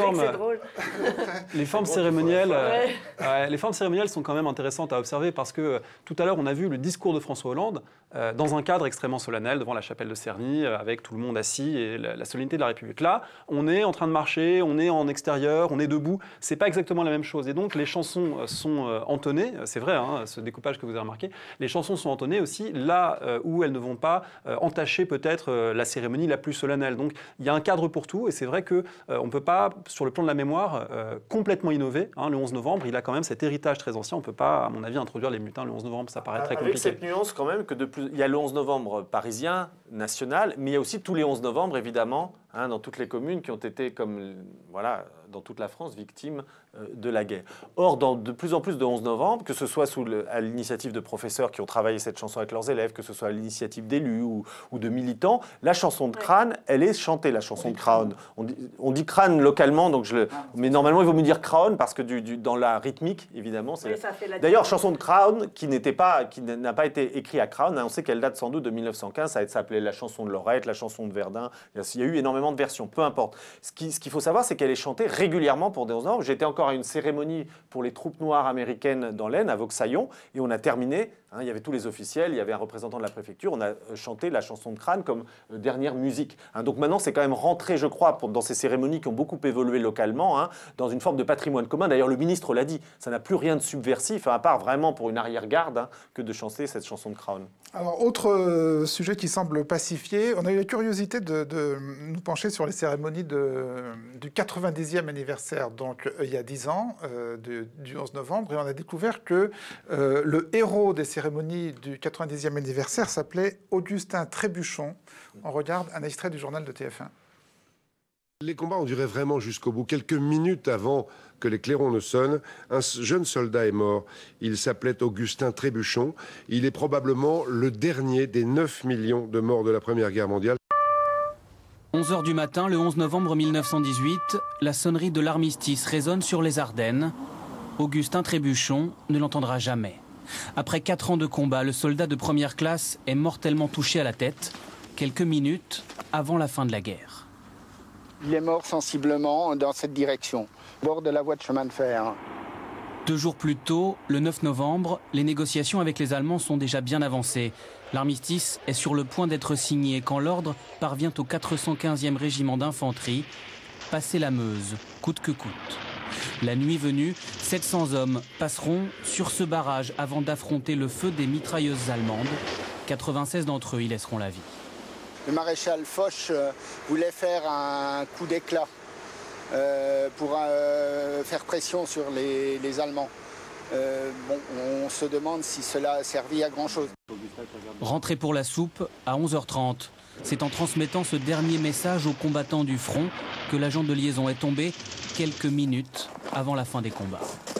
les formes cérémonielles, les formes cérémonielles sont quand même intéressantes à observer parce que tout à l'heure, on a vu le discours de François Hollande dans un cadre extrêmement solennel devant la chapelle de Cerny, avec tout le monde assis et la solennité de la République. Là, on est en train de marcher, on est en extérieur, on est debout. C'est pas exactement la même chose. Et donc, les chansons sont entonnées. C'est vrai, hein, ce découpage que vous avez remarqué. Les chansons sont entonnées aussi là où elles ne vont pas entacher peut-être la cérémonie la plus solennelle. Donc, il y a un cadre pour tout. Et c'est vrai qu'on ne peut pas, sur le plan de la mémoire, complètement innover. Hein, le 11 novembre, il a quand même cet héritage très ancien. On ne peut pas, à mon avis, introduire les mutins le 11 novembre. Ça paraît très compliqué. Avec cette nuance quand même que il y a le 11 novembre parisien, national, mais il y a aussi tous les 11 novembre, évidemment, hein, dans toutes les communes qui ont été, comme voilà, dans toute la France, victimes de la guerre. Or, dans de plus en plus de 11 novembre, que ce soit à l'initiative de professeurs qui ont travaillé cette chanson avec leurs élèves, que ce soit à l'initiative d'élus ou de militants, la chanson de Crâne, elle est chantée, la chanson de Crown. On dit Crâne localement, donc mais normalement, il vaut mieux dire Crown, parce que dans la rythmique, évidemment, c'est... D'ailleurs, chanson de Crown qui n'a pas été écrite à Crown, hein, on sait qu'elle date sans doute de 1915, ça s'appelait la chanson de Lorette, la chanson de Verdun, il y a eu énormément de versions, peu importe. Ce qu'il faut savoir, c'est qu'elle est chantée régulièrement pour des 11 novembre. J'étais encore à une cérémonie pour les troupes noires américaines dans l'Aisne, à Vauxaillon, et on a terminé, hein, il y avait tous les officiels, il y avait un représentant de la préfecture, on a chanté la chanson de Crâne comme dernière musique. Hein, donc maintenant, c'est quand même rentré, je crois, dans ces cérémonies qui ont beaucoup évolué localement, hein, dans une forme de patrimoine commun. D'ailleurs, le ministre l'a dit, ça n'a plus rien de subversif, à part vraiment pour une arrière-garde, hein, que de chanter cette chanson de Crown. Alors, autre sujet qui semble pacifié, on a eu la curiosité de nous pencher sur les cérémonies du 90e anniversaire, donc il y a 10 ans, du 11 novembre, et on a découvert que le héros des cérémonies du 90e anniversaire s'appelait Augustin Trébuchon. On regarde un extrait du journal de TF1. Les combats ont duré vraiment jusqu'au bout. Quelques minutes avant que les clairons ne sonnent, un jeune soldat est mort. Il s'appelait Augustin Trébuchon. Il est probablement le dernier des 9 millions de morts de la Première Guerre mondiale. 11 11h du matin, le 11 novembre 1918, la sonnerie de l'armistice résonne sur les Ardennes. Augustin Trébuchon ne l'entendra jamais. Après 4 ans de combat, le soldat de première classe est mortellement touché à la tête, quelques minutes avant la fin de la guerre. Il est mort sensiblement dans cette direction, au bord de la voie de chemin de fer. 2 jours plus tôt, le 9 novembre, les négociations avec les Allemands sont déjà bien avancées. L'armistice est sur le point d'être signé quand l'ordre parvient au 415e régiment d'infanterie, passer la Meuse, coûte que coûte. La nuit venue, 700 hommes passeront sur ce barrage avant d'affronter le feu des mitrailleuses allemandes. 96 d'entre eux y laisseront la vie. Le maréchal Foch voulait faire un coup d'éclat pour faire pression sur les Allemands. On se demande si cela a servi à grand-chose. Rentrée pour la soupe à 11h30. C'est en transmettant ce dernier message aux combattants du front que l'agent de liaison est tombé quelques minutes avant la fin des combats.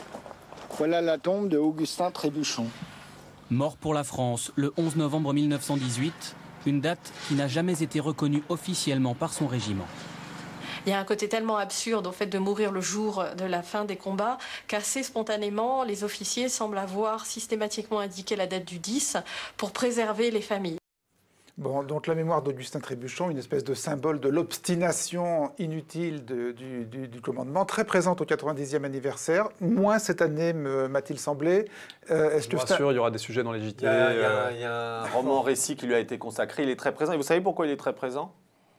Voilà la tombe de Augustin Trébuchon. Mort pour la France le 11 novembre 1918, une date qui n'a jamais été reconnue officiellement par son régiment. Il y a un côté tellement absurde au fait de mourir le jour de la fin des combats qu'assez spontanément, les officiers semblent avoir systématiquement indiqué la date du 10 pour préserver les familles. Bon, donc la mémoire d'Augustin Trébuchon, une espèce de symbole de l'obstination inutile du commandement, très présente au 90e anniversaire, moins cette année, m'a-t-il semblé. Bien sûr, il y aura des sujets dans les JT. Il y a un roman-récit qui lui a été consacré, il est très présent. Et vous savez pourquoi il est très présent ?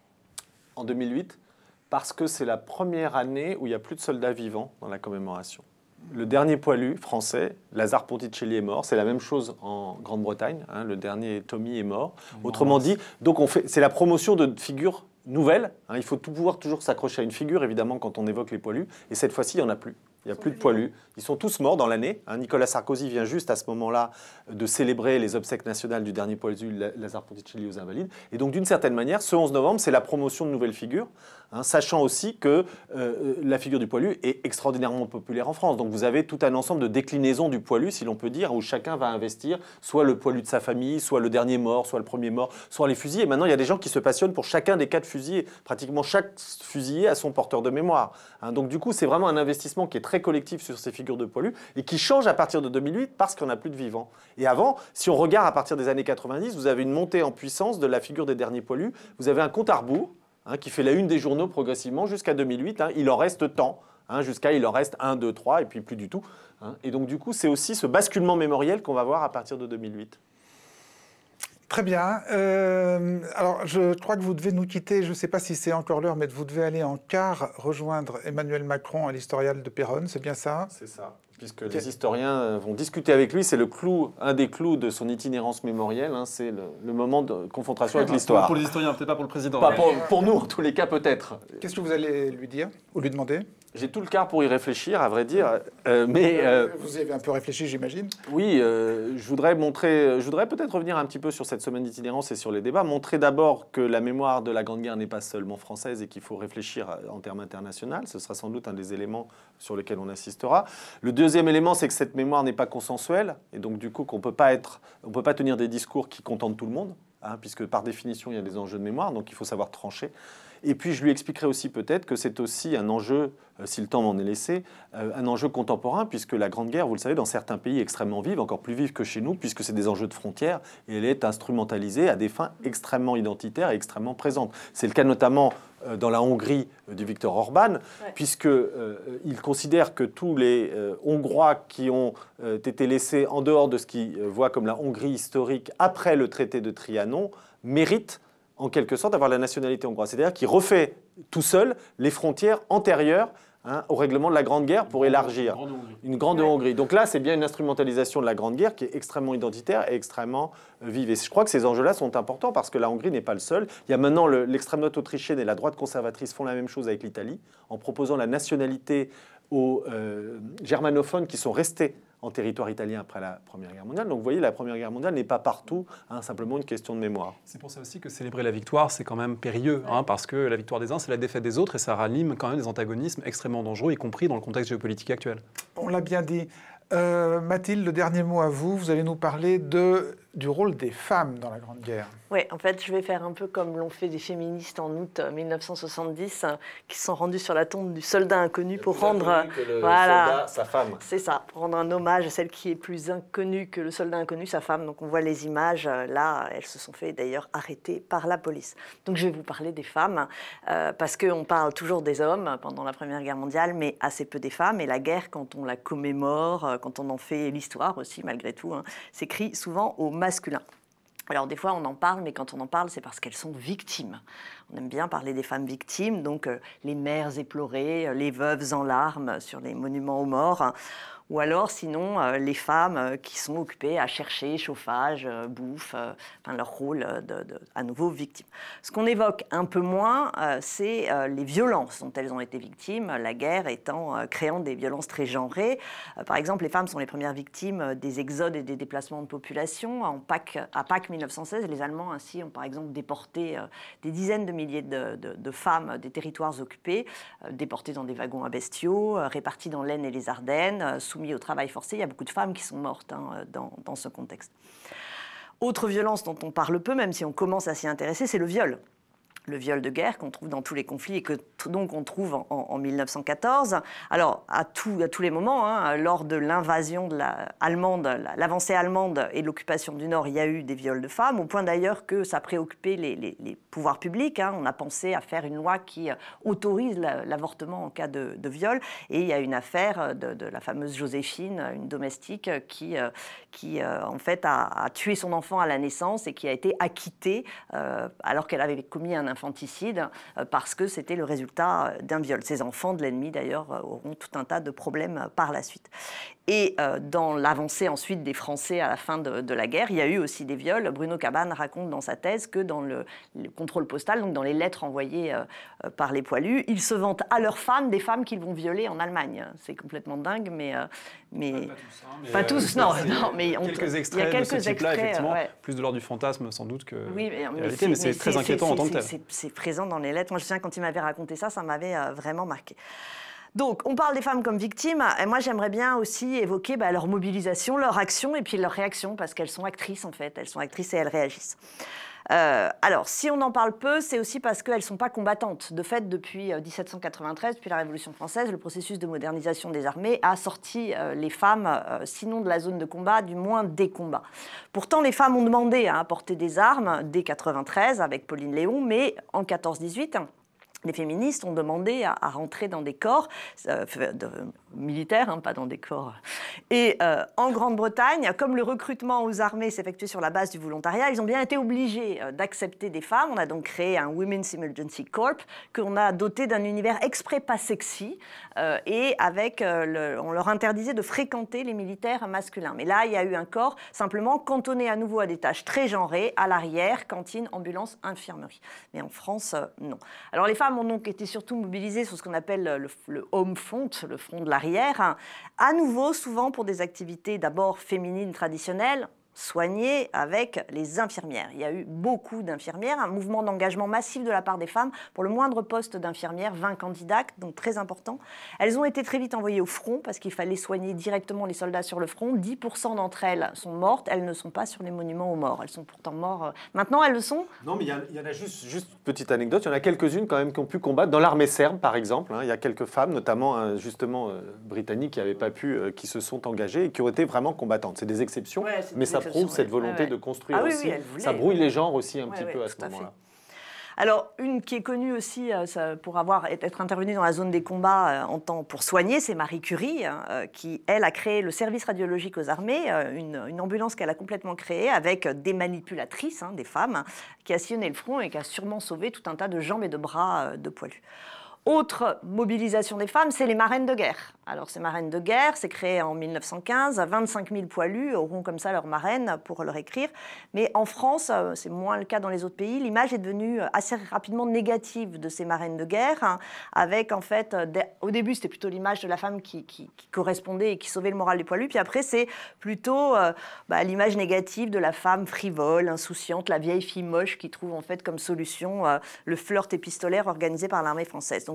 En 2008 ? Parce que c'est la première année où il n'y a plus de soldats vivants dans la commémoration. Le dernier poilu français, Lazare Ponticelli, est mort. C'est la même chose en Grande-Bretagne. Le dernier Tommy est mort. Autrement dit, donc c'est la promotion de figures nouvelles. Il faut pouvoir toujours s'accrocher à une figure, évidemment, quand on évoque les poilus. Et cette fois-ci, il n'y en a plus. Il n'y a plus de poilus. Ils sont tous morts dans l'année. Nicolas Sarkozy vient juste à ce moment-là de célébrer les obsèques nationales du dernier poilu, Lazare Ponticelli aux Invalides. Et donc, d'une certaine manière, ce 11 novembre, c'est la promotion de nouvelles figures, sachant aussi que la figure du poilu est extraordinairement populaire en France. Donc, vous avez tout un ensemble de déclinaisons du poilu, si l'on peut dire, où chacun va investir soit le poilu de sa famille, soit le dernier mort, soit le premier mort, soit les fusillés. Et maintenant, il y a des gens qui se passionnent pour chacun des 4 fusillés. Pratiquement chaque fusillé a son porteur de mémoire. Donc, du coup, c'est vraiment un investissement qui est très collectif sur ces figures de poilus et qui change à partir de 2008 parce qu'on n'a plus de vivants. Et avant, si on regarde à partir des années 90, vous avez une montée en puissance de la figure des derniers poilus. Vous avez un compte à rebours qui fait la une des journaux progressivement jusqu'à 2008. Il en reste tant, jusqu'à il en reste 1, 2, 3 et puis plus du tout. Et donc du coup, c'est aussi ce basculement mémoriel qu'on va voir à partir de 2008. Très bien. Alors, je crois que vous devez nous quitter. Je ne sais pas si c'est encore l'heure, mais vous devez aller en car rejoindre Emmanuel Macron à l'Historial de Péronne. C'est bien ça ? C'est ça. Puisque les historiens vont discuter avec lui, c'est le clou, un des clous de son itinérance mémorielle, c'est le moment de confrontation avec l'histoire. Pour les historiens, peut-être pas pour le président. Pas pour nous, en tous les cas, peut-être. Qu'est-ce que vous allez lui dire ou lui demander ? J'ai tout le quart pour y réfléchir, à vrai dire. Mais vous avez un peu réfléchi, j'imagine. Oui, je voudrais peut-être revenir un petit peu sur cette semaine d'itinérance et sur les débats. Montrer d'abord que la mémoire de la Grande Guerre n'est pas seulement française et qu'il faut réfléchir en termes internationaux. Ce sera sans doute un des éléments sur lesquels on assistera. Le deuxième élément, c'est que cette mémoire n'est pas consensuelle et donc du coup qu'on peut pas tenir des discours qui contentent tout le monde, puisque par définition il y a des enjeux de mémoire, donc il faut savoir trancher. Et puis je lui expliquerai aussi peut-être que c'est aussi un enjeu, si le temps m'en est laissé, un enjeu contemporain, puisque la Grande Guerre, vous le savez, dans certains pays extrêmement vive, encore plus vive que chez nous, puisque c'est des enjeux de frontières, et elle est instrumentalisée à des fins extrêmement identitaires et extrêmement présentes. C'est le cas notamment dans la Hongrie du Viktor Orban, puisqu'il considère que tous les Hongrois qui ont été laissés en dehors de ce qu'il voit comme la Hongrie historique après le traité de Trianon méritent en quelque sorte d'avoir la nationalité hongroise. C'est-à-dire qu'il refait tout seul les frontières antérieures au règlement de la Grande Guerre pour élargir une grande Hongrie. Donc là, c'est bien une instrumentalisation de la Grande Guerre qui est extrêmement identitaire et extrêmement vive. Et je crois que ces enjeux-là sont importants parce que la Hongrie n'est pas le seul. Il y a maintenant l'extrême droite autrichienne et la droite conservatrice font la même chose avec l'Italie en proposant la nationalité aux germanophones qui sont restés en territoire italien après la Première Guerre mondiale. Donc vous voyez, la Première Guerre mondiale n'est pas partout simplement une question de mémoire. C'est pour ça aussi que célébrer la victoire, c'est quand même périlleux, parce que la victoire des uns, c'est la défaite des autres, et ça ranime quand même des antagonismes extrêmement dangereux, y compris dans le contexte géopolitique actuel. On l'a bien dit. Mathilde, le dernier mot à vous. Vous allez nous parler de du rôle des femmes dans la Grande Guerre. Oui, en fait, je vais faire un peu comme l'ont fait des féministes en août 1970, qui se sont rendus sur la tombe du soldat inconnu pour rendre soldat, sa femme. C'est ça, pour rendre un hommage à celle qui est plus inconnue que le soldat inconnu, sa femme. Donc on voit les images, là, elles se sont fait d'ailleurs arrêter par la police. Donc je vais vous parler des femmes, parce qu'on parle toujours des hommes pendant la Première Guerre mondiale, mais assez peu des femmes. Et la guerre, quand on la commémore, quand on en fait l'histoire aussi, malgré tout, s'écrit souvent au masculin. Alors des fois on en parle, mais quand on en parle, c'est parce qu'elles sont victimes. On aime bien parler des femmes victimes, donc les mères éplorées, les veuves en larmes sur les monuments aux morts, ou alors sinon les femmes qui sont occupées à chercher chauffage, bouffe, leur rôle à nouveau victimes. Ce qu'on évoque un peu moins, c'est les violences dont elles ont été victimes, la guerre créant des violences très genrées. Par exemple, les femmes sont les premières victimes des exodes et des déplacements de population. À Pâques 1916, les Allemands ainsi ont par exemple déporté des dizaines de milliers de femmes des territoires occupés, déportées dans des wagons à bestiaux, réparties dans l'Aisne et les Ardennes, soumis au travail forcé. Il y a beaucoup de femmes qui sont mortes dans ce contexte. Autre violence dont on parle peu, même si on commence à s'y intéresser, c'est le viol. Le viol de guerre qu'on trouve dans tous les conflits et que donc on trouve en 1914. Alors, à tous les moments, lors de l'invasion allemande, l'avancée allemande et l'occupation du Nord, il y a eu des viols de femmes, au point d'ailleurs que ça préoccupait les pouvoirs publics. On a pensé à faire une loi qui autorise l'avortement en cas de viol. Et il y a une affaire de la fameuse Joséphine, une domestique, qui en fait a tué son enfant à la naissance et qui a été acquittée alors qu'elle avait commis un infanticide parce que c'était le résultat d'un viol. Ces enfants de l'ennemi, d'ailleurs, auront tout un tas de problèmes par la suite. Et dans l'avancée ensuite des Français à la fin de la guerre, il y a eu aussi des viols. Bruno Cabane raconte dans sa thèse que dans le contrôle postal, donc dans les lettres envoyées par les poilus, ils se vantent à leurs femmes des femmes qu'ils vont violer en Allemagne. C'est complètement dingue, mais pas tous, non, mais quelques extraits de ce type-là, effectivement, plus de l'ordre du fantasme sans doute que réalité, mais c'est très inquiétant en tant que tel. C'est présent dans les lettres. Moi, je me souviens quand il m'avait raconté ça, ça m'avait vraiment marqué. Donc, on parle des femmes comme victimes, et moi j'aimerais bien aussi évoquer leur mobilisation, leur action et puis leur réaction, parce qu'elles sont actrices en fait, elles sont actrices et elles réagissent. Alors, si on en parle peu, c'est aussi parce qu'elles ne sont pas combattantes. De fait, depuis 1793, depuis la Révolution française, le processus de modernisation des armées a sorti les femmes, sinon de la zone de combat, du moins des combats. Pourtant, les femmes ont demandé à porter des armes dès 93 avec Pauline Léon, mais en 14-18... les féministes ont demandé à rentrer dans des corps militaires, pas dans des corps. Et en Grande-Bretagne, comme le recrutement aux armées s'effectuait sur la base du volontariat, ils ont bien été obligés d'accepter des femmes. On a donc créé un Women's Emergency Corps qu'on a doté d'un univers exprès pas sexy et on leur interdisait de fréquenter les militaires masculins. Mais là, il y a eu un corps simplement cantonné à nouveau à des tâches très genrées, à l'arrière, cantine, ambulance, infirmerie. Mais en France, non. Alors les femmes ont donc été surtout mobilisées sur ce qu'on appelle le home front, le front de l'arrière, à nouveau souvent pour des activités d'abord féminines traditionnelles, soignées avec les infirmières. Il y a eu beaucoup d'infirmières, un mouvement d'engagement massif de la part des femmes. Pour le moindre poste d'infirmière, 20 candidates, donc très important. Elles ont été très vite envoyées au front parce qu'il fallait soigner directement les soldats sur le front. 10% d'entre elles sont mortes, elles ne sont pas sur les monuments aux morts. Elles sont pourtant mortes. Maintenant, elles le sont. Non, mais il y en a juste petite anecdote, il y en a quelques-unes quand même qui ont pu combattre. Dans l'armée serbe, par exemple, il y a quelques femmes, notamment justement britanniques, qui n'avaient pas pu, qui se sont engagées et qui ont été vraiment combattantes. C'est des exceptions, mais ça prouve cette volonté de construire aussi. Ça brouille les genres aussi un petit peu à ce moment-là. Alors, une qui est connue aussi pour être intervenue dans la zone des combats pour soigner, c'est Marie Curie, qui, elle, a créé le service radiologique aux armées, une ambulance qu'elle a complètement créée avec des manipulatrices, des femmes, qui a sillonné le front et qui a sûrement sauvé tout un tas de jambes et de bras de poilus. Autre mobilisation des femmes, c'est les marraines de guerre. Alors, ces marraines de guerre, c'est créé en 1915. 25 000 poilus auront comme ça leur marraine pour leur écrire. Mais en France, c'est moins le cas dans les autres pays, l'image est devenue assez rapidement négative de ces marraines de guerre, avec en fait, au début, c'était plutôt l'image de la femme qui correspondait et qui sauvait le moral des poilus. Puis après, c'est plutôt l'image négative de la femme frivole, insouciante, la vieille fille moche qui trouve en fait comme solution le flirt épistolaire organisé par l'armée française. Donc,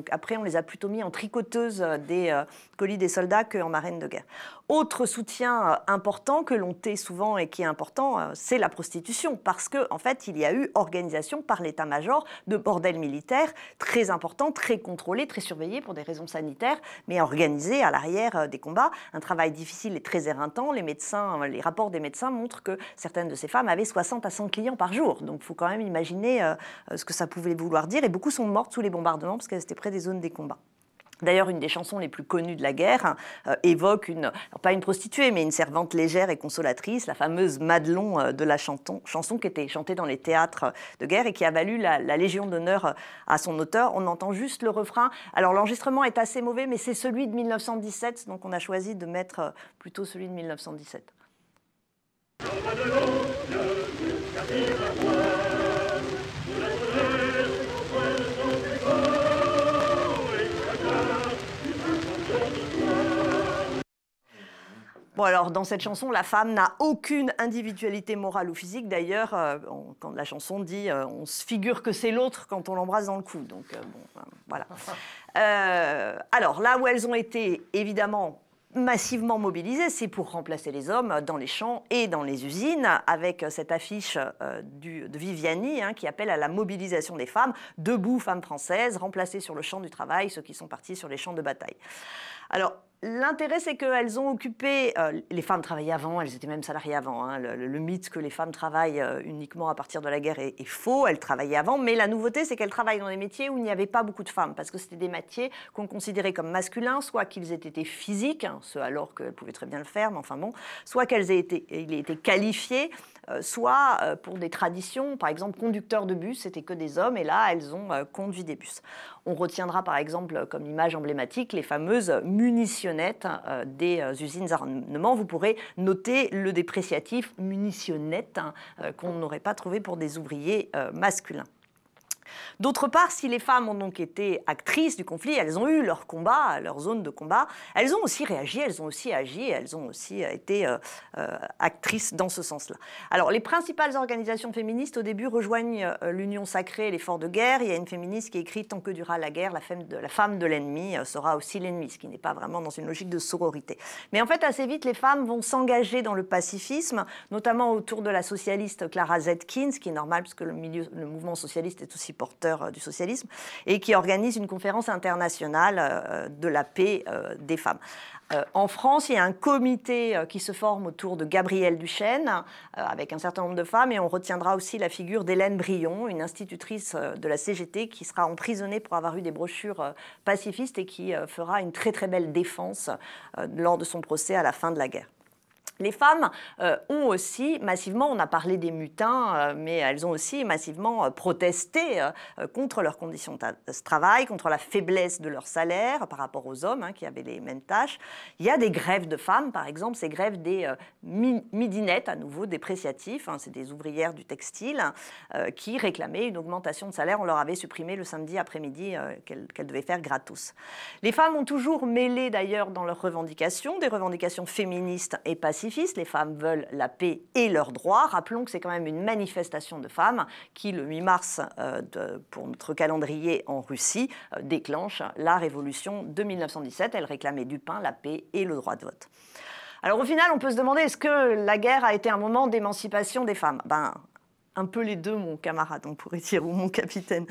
Donc après, on les a plutôt mis en tricoteuses des colis des soldats qu'en marraines de guerre. Autre soutien important que l'on tait souvent et qui est important, c'est la prostitution. Parce qu'en fait, il y a eu organisation par l'état-major de bordels militaires très importants, très contrôlés, très surveillés pour des raisons sanitaires, mais organisés à l'arrière des combats. Un travail difficile et très éreintant. Les rapports des médecins montrent que certaines de ces femmes avaient 60 à 100 clients par jour. Donc il faut quand même imaginer ce que ça pouvait vouloir dire. Et beaucoup sont mortes sous les bombardements parce qu'elles étaient près des zones des combats. D'ailleurs, une des chansons les plus connues de la guerre évoque pas une prostituée, mais une servante légère et consolatrice, la fameuse Madelon de la chanson qui était chantée dans les théâtres de guerre et qui a valu la Légion d'honneur à son auteur. On entend juste le refrain. Alors l'enregistrement est assez mauvais, mais c'est celui de 1917, donc on a choisi de mettre plutôt celui de 1917. Bon, alors, dans cette chanson, la femme n'a aucune individualité morale ou physique. D'ailleurs, quand la chanson dit « on se figure que c'est l'autre quand on l'embrasse dans le cou ». Donc, voilà. Alors, là où elles ont été, évidemment, massivement mobilisées, c'est pour remplacer les hommes dans les champs et dans les usines, avec cette affiche de Viviani qui appelle à la mobilisation des femmes. « Debout, femmes françaises, remplacées sur le champ du travail, ceux qui sont partis sur les champs de bataille ». Alors, l'intérêt, c'est qu'elles ont occupé... les femmes travaillaient avant, elles étaient même salariées avant. Le mythe que les femmes travaillent uniquement à partir de la guerre est faux, elles travaillaient avant. Mais la nouveauté, c'est qu'elles travaillent dans des métiers où il n'y avait pas beaucoup de femmes, parce que c'était des métiers qu'on considérait comme masculins, soit qu'ils aient été physiques, ce alors qu'elles pouvaient très bien le faire, mais enfin bon, soit qu'ils aient été qualifiés, soit pour des traditions, par exemple conducteurs de bus, c'était que des hommes, et là, elles ont conduit des bus. On retiendra par exemple comme image emblématique les fameuses munitionnettes des usines d'armement. Vous pourrez noter le dépréciatif munitionnette qu'on n'aurait pas trouvé pour des ouvriers masculins. D'autre part, si les femmes ont donc été actrices du conflit, elles ont eu leur combat, leur zone de combat, elles ont aussi réagi, elles ont aussi agi, elles ont aussi été actrices dans ce sens-là. Alors, les principales organisations féministes, au début, rejoignent l'Union sacrée et l'effort de guerre. Il y a une féministe qui écrit « Tant que durera la guerre, la femme de l'ennemi sera aussi l'ennemi », ce qui n'est pas vraiment dans une logique de sororité. Mais en fait, assez vite, les femmes vont s'engager dans le pacifisme, notamment autour de la socialiste Clara Zetkin, ce qui est normal parce que le mouvement socialiste est aussi porteur du socialisme, et qui organise une conférence internationale de la paix des femmes. En France, il y a un comité qui se forme autour de Gabrielle Duchesne, avec un certain nombre de femmes, et on retiendra aussi la figure d'Hélène Brion, une institutrice de la CGT qui sera emprisonnée pour avoir eu des brochures pacifistes et qui fera une très très belle défense lors de son procès à la fin de la guerre. Les femmes ont aussi massivement, on a parlé des mutins, mais elles ont aussi massivement protesté contre leurs conditions de travail, contre la faiblesse de leur salaire par rapport aux hommes qui avaient les mêmes tâches. Il y a des grèves de femmes, par exemple, ces grèves des midinettes, à nouveau dépréciatifs, c'est des ouvrières du textile, qui réclamaient une augmentation de salaire. On leur avait supprimé le samedi après-midi qu'elles devaient faire gratos. Les femmes ont toujours mêlé d'ailleurs dans leurs revendications, des revendications féministes et pacifistes. Les femmes veulent la paix et leurs droits. Rappelons que c'est quand même une manifestation de femmes qui, le 8 mars, pour notre calendrier en Russie, déclenche la révolution de 1917. Elle réclamait du pain, la paix et le droit de vote. Alors au final, on peut se demander, est-ce que la guerre a été un moment d'émancipation des femmes ? Un peu les deux, mon camarade, on pourrait dire, ou mon capitaine.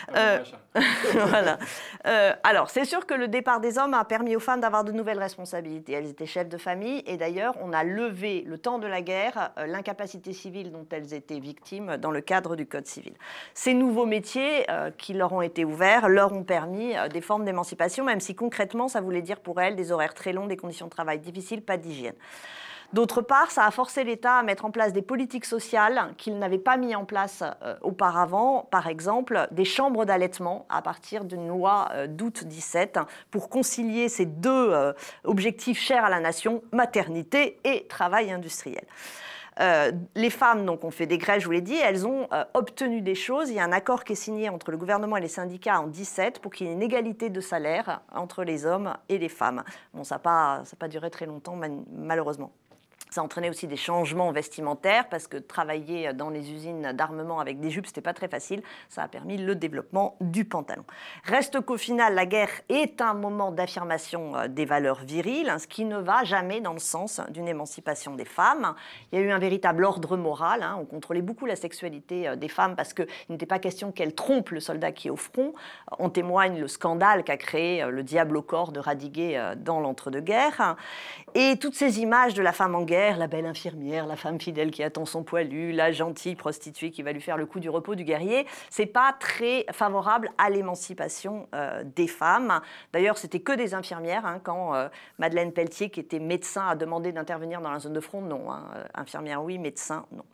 Voilà. Alors, c'est sûr que le départ des hommes a permis aux femmes d'avoir de nouvelles responsabilités. Elles étaient chefs de famille, et d'ailleurs, on a levé, le temps de la guerre, l'incapacité civile dont elles étaient victimes dans le cadre du Code civil. Ces nouveaux métiers qui leur ont été ouverts leur ont permis des formes d'émancipation, même si concrètement, ça voulait dire pour elles des horaires très longs, des conditions de travail difficiles, pas d'hygiène. D'autre part, ça a forcé l'État à mettre en place des politiques sociales qu'il n'avait pas mis en place auparavant. Par exemple, des chambres d'allaitement à partir d'une loi d'août 17 pour concilier ces deux objectifs chers à la nation, maternité et travail industriel. Les femmes donc, ont fait des grèves, je vous l'ai dit, elles ont obtenu des choses. Il y a un accord qui est signé entre le gouvernement et les syndicats en 2017 pour qu'il y ait une égalité de salaire entre les hommes et les femmes. Bon, ça n'a pas duré très longtemps, malheureusement. Ça entraînait aussi des changements vestimentaires parce que travailler dans les usines d'armement avec des jupes, c'était pas très facile. Ça a permis le développement du pantalon. Reste qu'au final, la guerre est un moment d'affirmation des valeurs viriles, ce qui ne va jamais dans le sens d'une émancipation des femmes. Il y a eu un véritable ordre moral. On contrôlait beaucoup la sexualité des femmes parce qu'il n'était pas question qu'elles trompent le soldat qui est au front. En témoigne le scandale qu'a créé le diable au corps de Radiguet dans l'entre-deux-guerres. Et toutes ces images de la femme en guerre, la belle infirmière, la femme fidèle qui attend son poilu, la gentille prostituée qui va lui faire le coup du repos du guerrier, c'est pas très favorable à l'émancipation des femmes. D'ailleurs, c'était que des infirmières quand Madeleine Pelletier, qui était médecin, a demandé d'intervenir dans la zone de front. Non, infirmière oui, médecin non.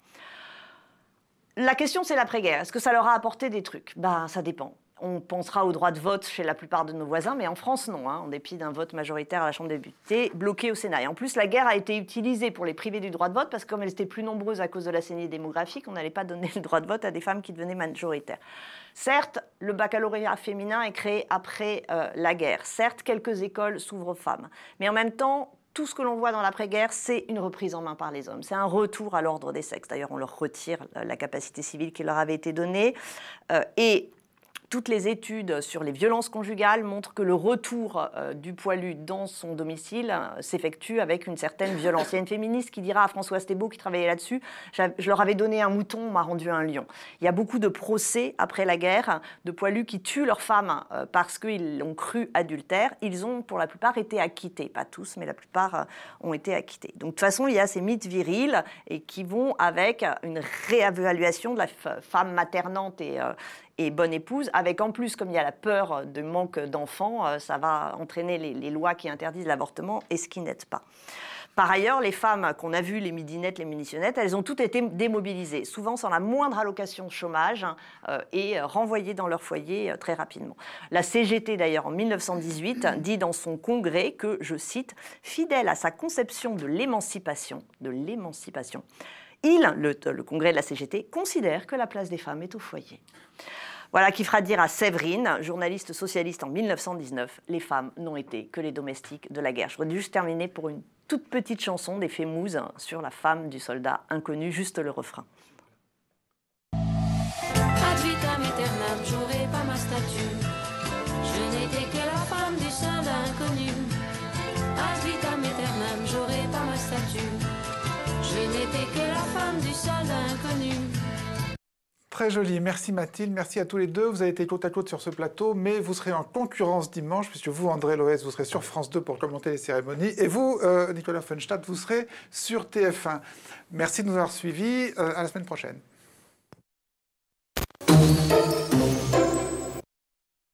La question, c'est l'après-guerre. Est-ce que ça leur a apporté des trucs ? Ça dépend. On pensera au droit de vote chez la plupart de nos voisins, mais en France, non, en dépit d'un vote majoritaire à la Chambre des députés, bloqué au Sénat. Et en plus, la guerre a été utilisée pour les priver du droit de vote, parce que comme elles étaient plus nombreuses à cause de la saignée démographique, on n'allait pas donner le droit de vote à des femmes qui devenaient majoritaires. Certes, le baccalauréat féminin est créé après la guerre. Certes, quelques écoles s'ouvrent aux femmes. Mais en même temps, tout ce que l'on voit dans l'après-guerre, c'est une reprise en main par les hommes. C'est un retour à l'ordre des sexes. D'ailleurs, on leur retire la capacité civile qui leur avait été donnée. Et toutes les études sur les violences conjugales montrent que le retour du poilu dans son domicile s'effectue avec une certaine violence. Il y a une féministe qui dira à Françoise Thébault, qui travaillait là-dessus, je leur avais donné un mouton, on m'a rendu un lion. Il y a beaucoup de procès après la guerre de poilus qui tuent leurs femmes parce qu'ils l'ont cru adultère. Ils ont pour la plupart été acquittés, pas tous, mais la plupart ont été acquittés. Donc de toute façon, il y a ces mythes virils et qui vont avec une réévaluation de la femme maternante et bonne épouse, avec en plus, comme il y a la peur de manque d'enfants, ça va entraîner les lois qui interdisent l'avortement, et ce qui n'aide pas. Par ailleurs, les femmes qu'on a vues, les midinettes, les munitionnettes, elles ont toutes été démobilisées, souvent sans la moindre allocation chômage, et renvoyées dans leur foyer très rapidement. La CGT, d'ailleurs, en 1918, dit dans son congrès que, je cite, « fidèle à sa conception de l'émancipation, le congrès de la CGT considère que la place des femmes est au foyer. » Voilà qui fera dire à Séverine, journaliste socialiste en 1919, les femmes n'ont été que les domestiques de la guerre. Je voudrais juste terminer pour une toute petite chanson des Fémouzes sur la femme du soldat inconnu, juste le refrain. Ad vitam aeternam, j'aurai pas ma statue. Je n'étais que la femme du soldat inconnu. Ad vitam aeternam, j'aurai pas ma statue. Je n'étais que la femme du soldat inconnu. Très joli, merci Mathilde, merci à tous les deux. Vous avez été côte à côte sur ce plateau, mais vous serez en concurrence dimanche, puisque vous, André Loès, vous serez sur France 2 pour commenter les cérémonies, et vous, Nicolas Funstadt, vous serez sur TF1. Merci de nous avoir suivis, à la semaine prochaine.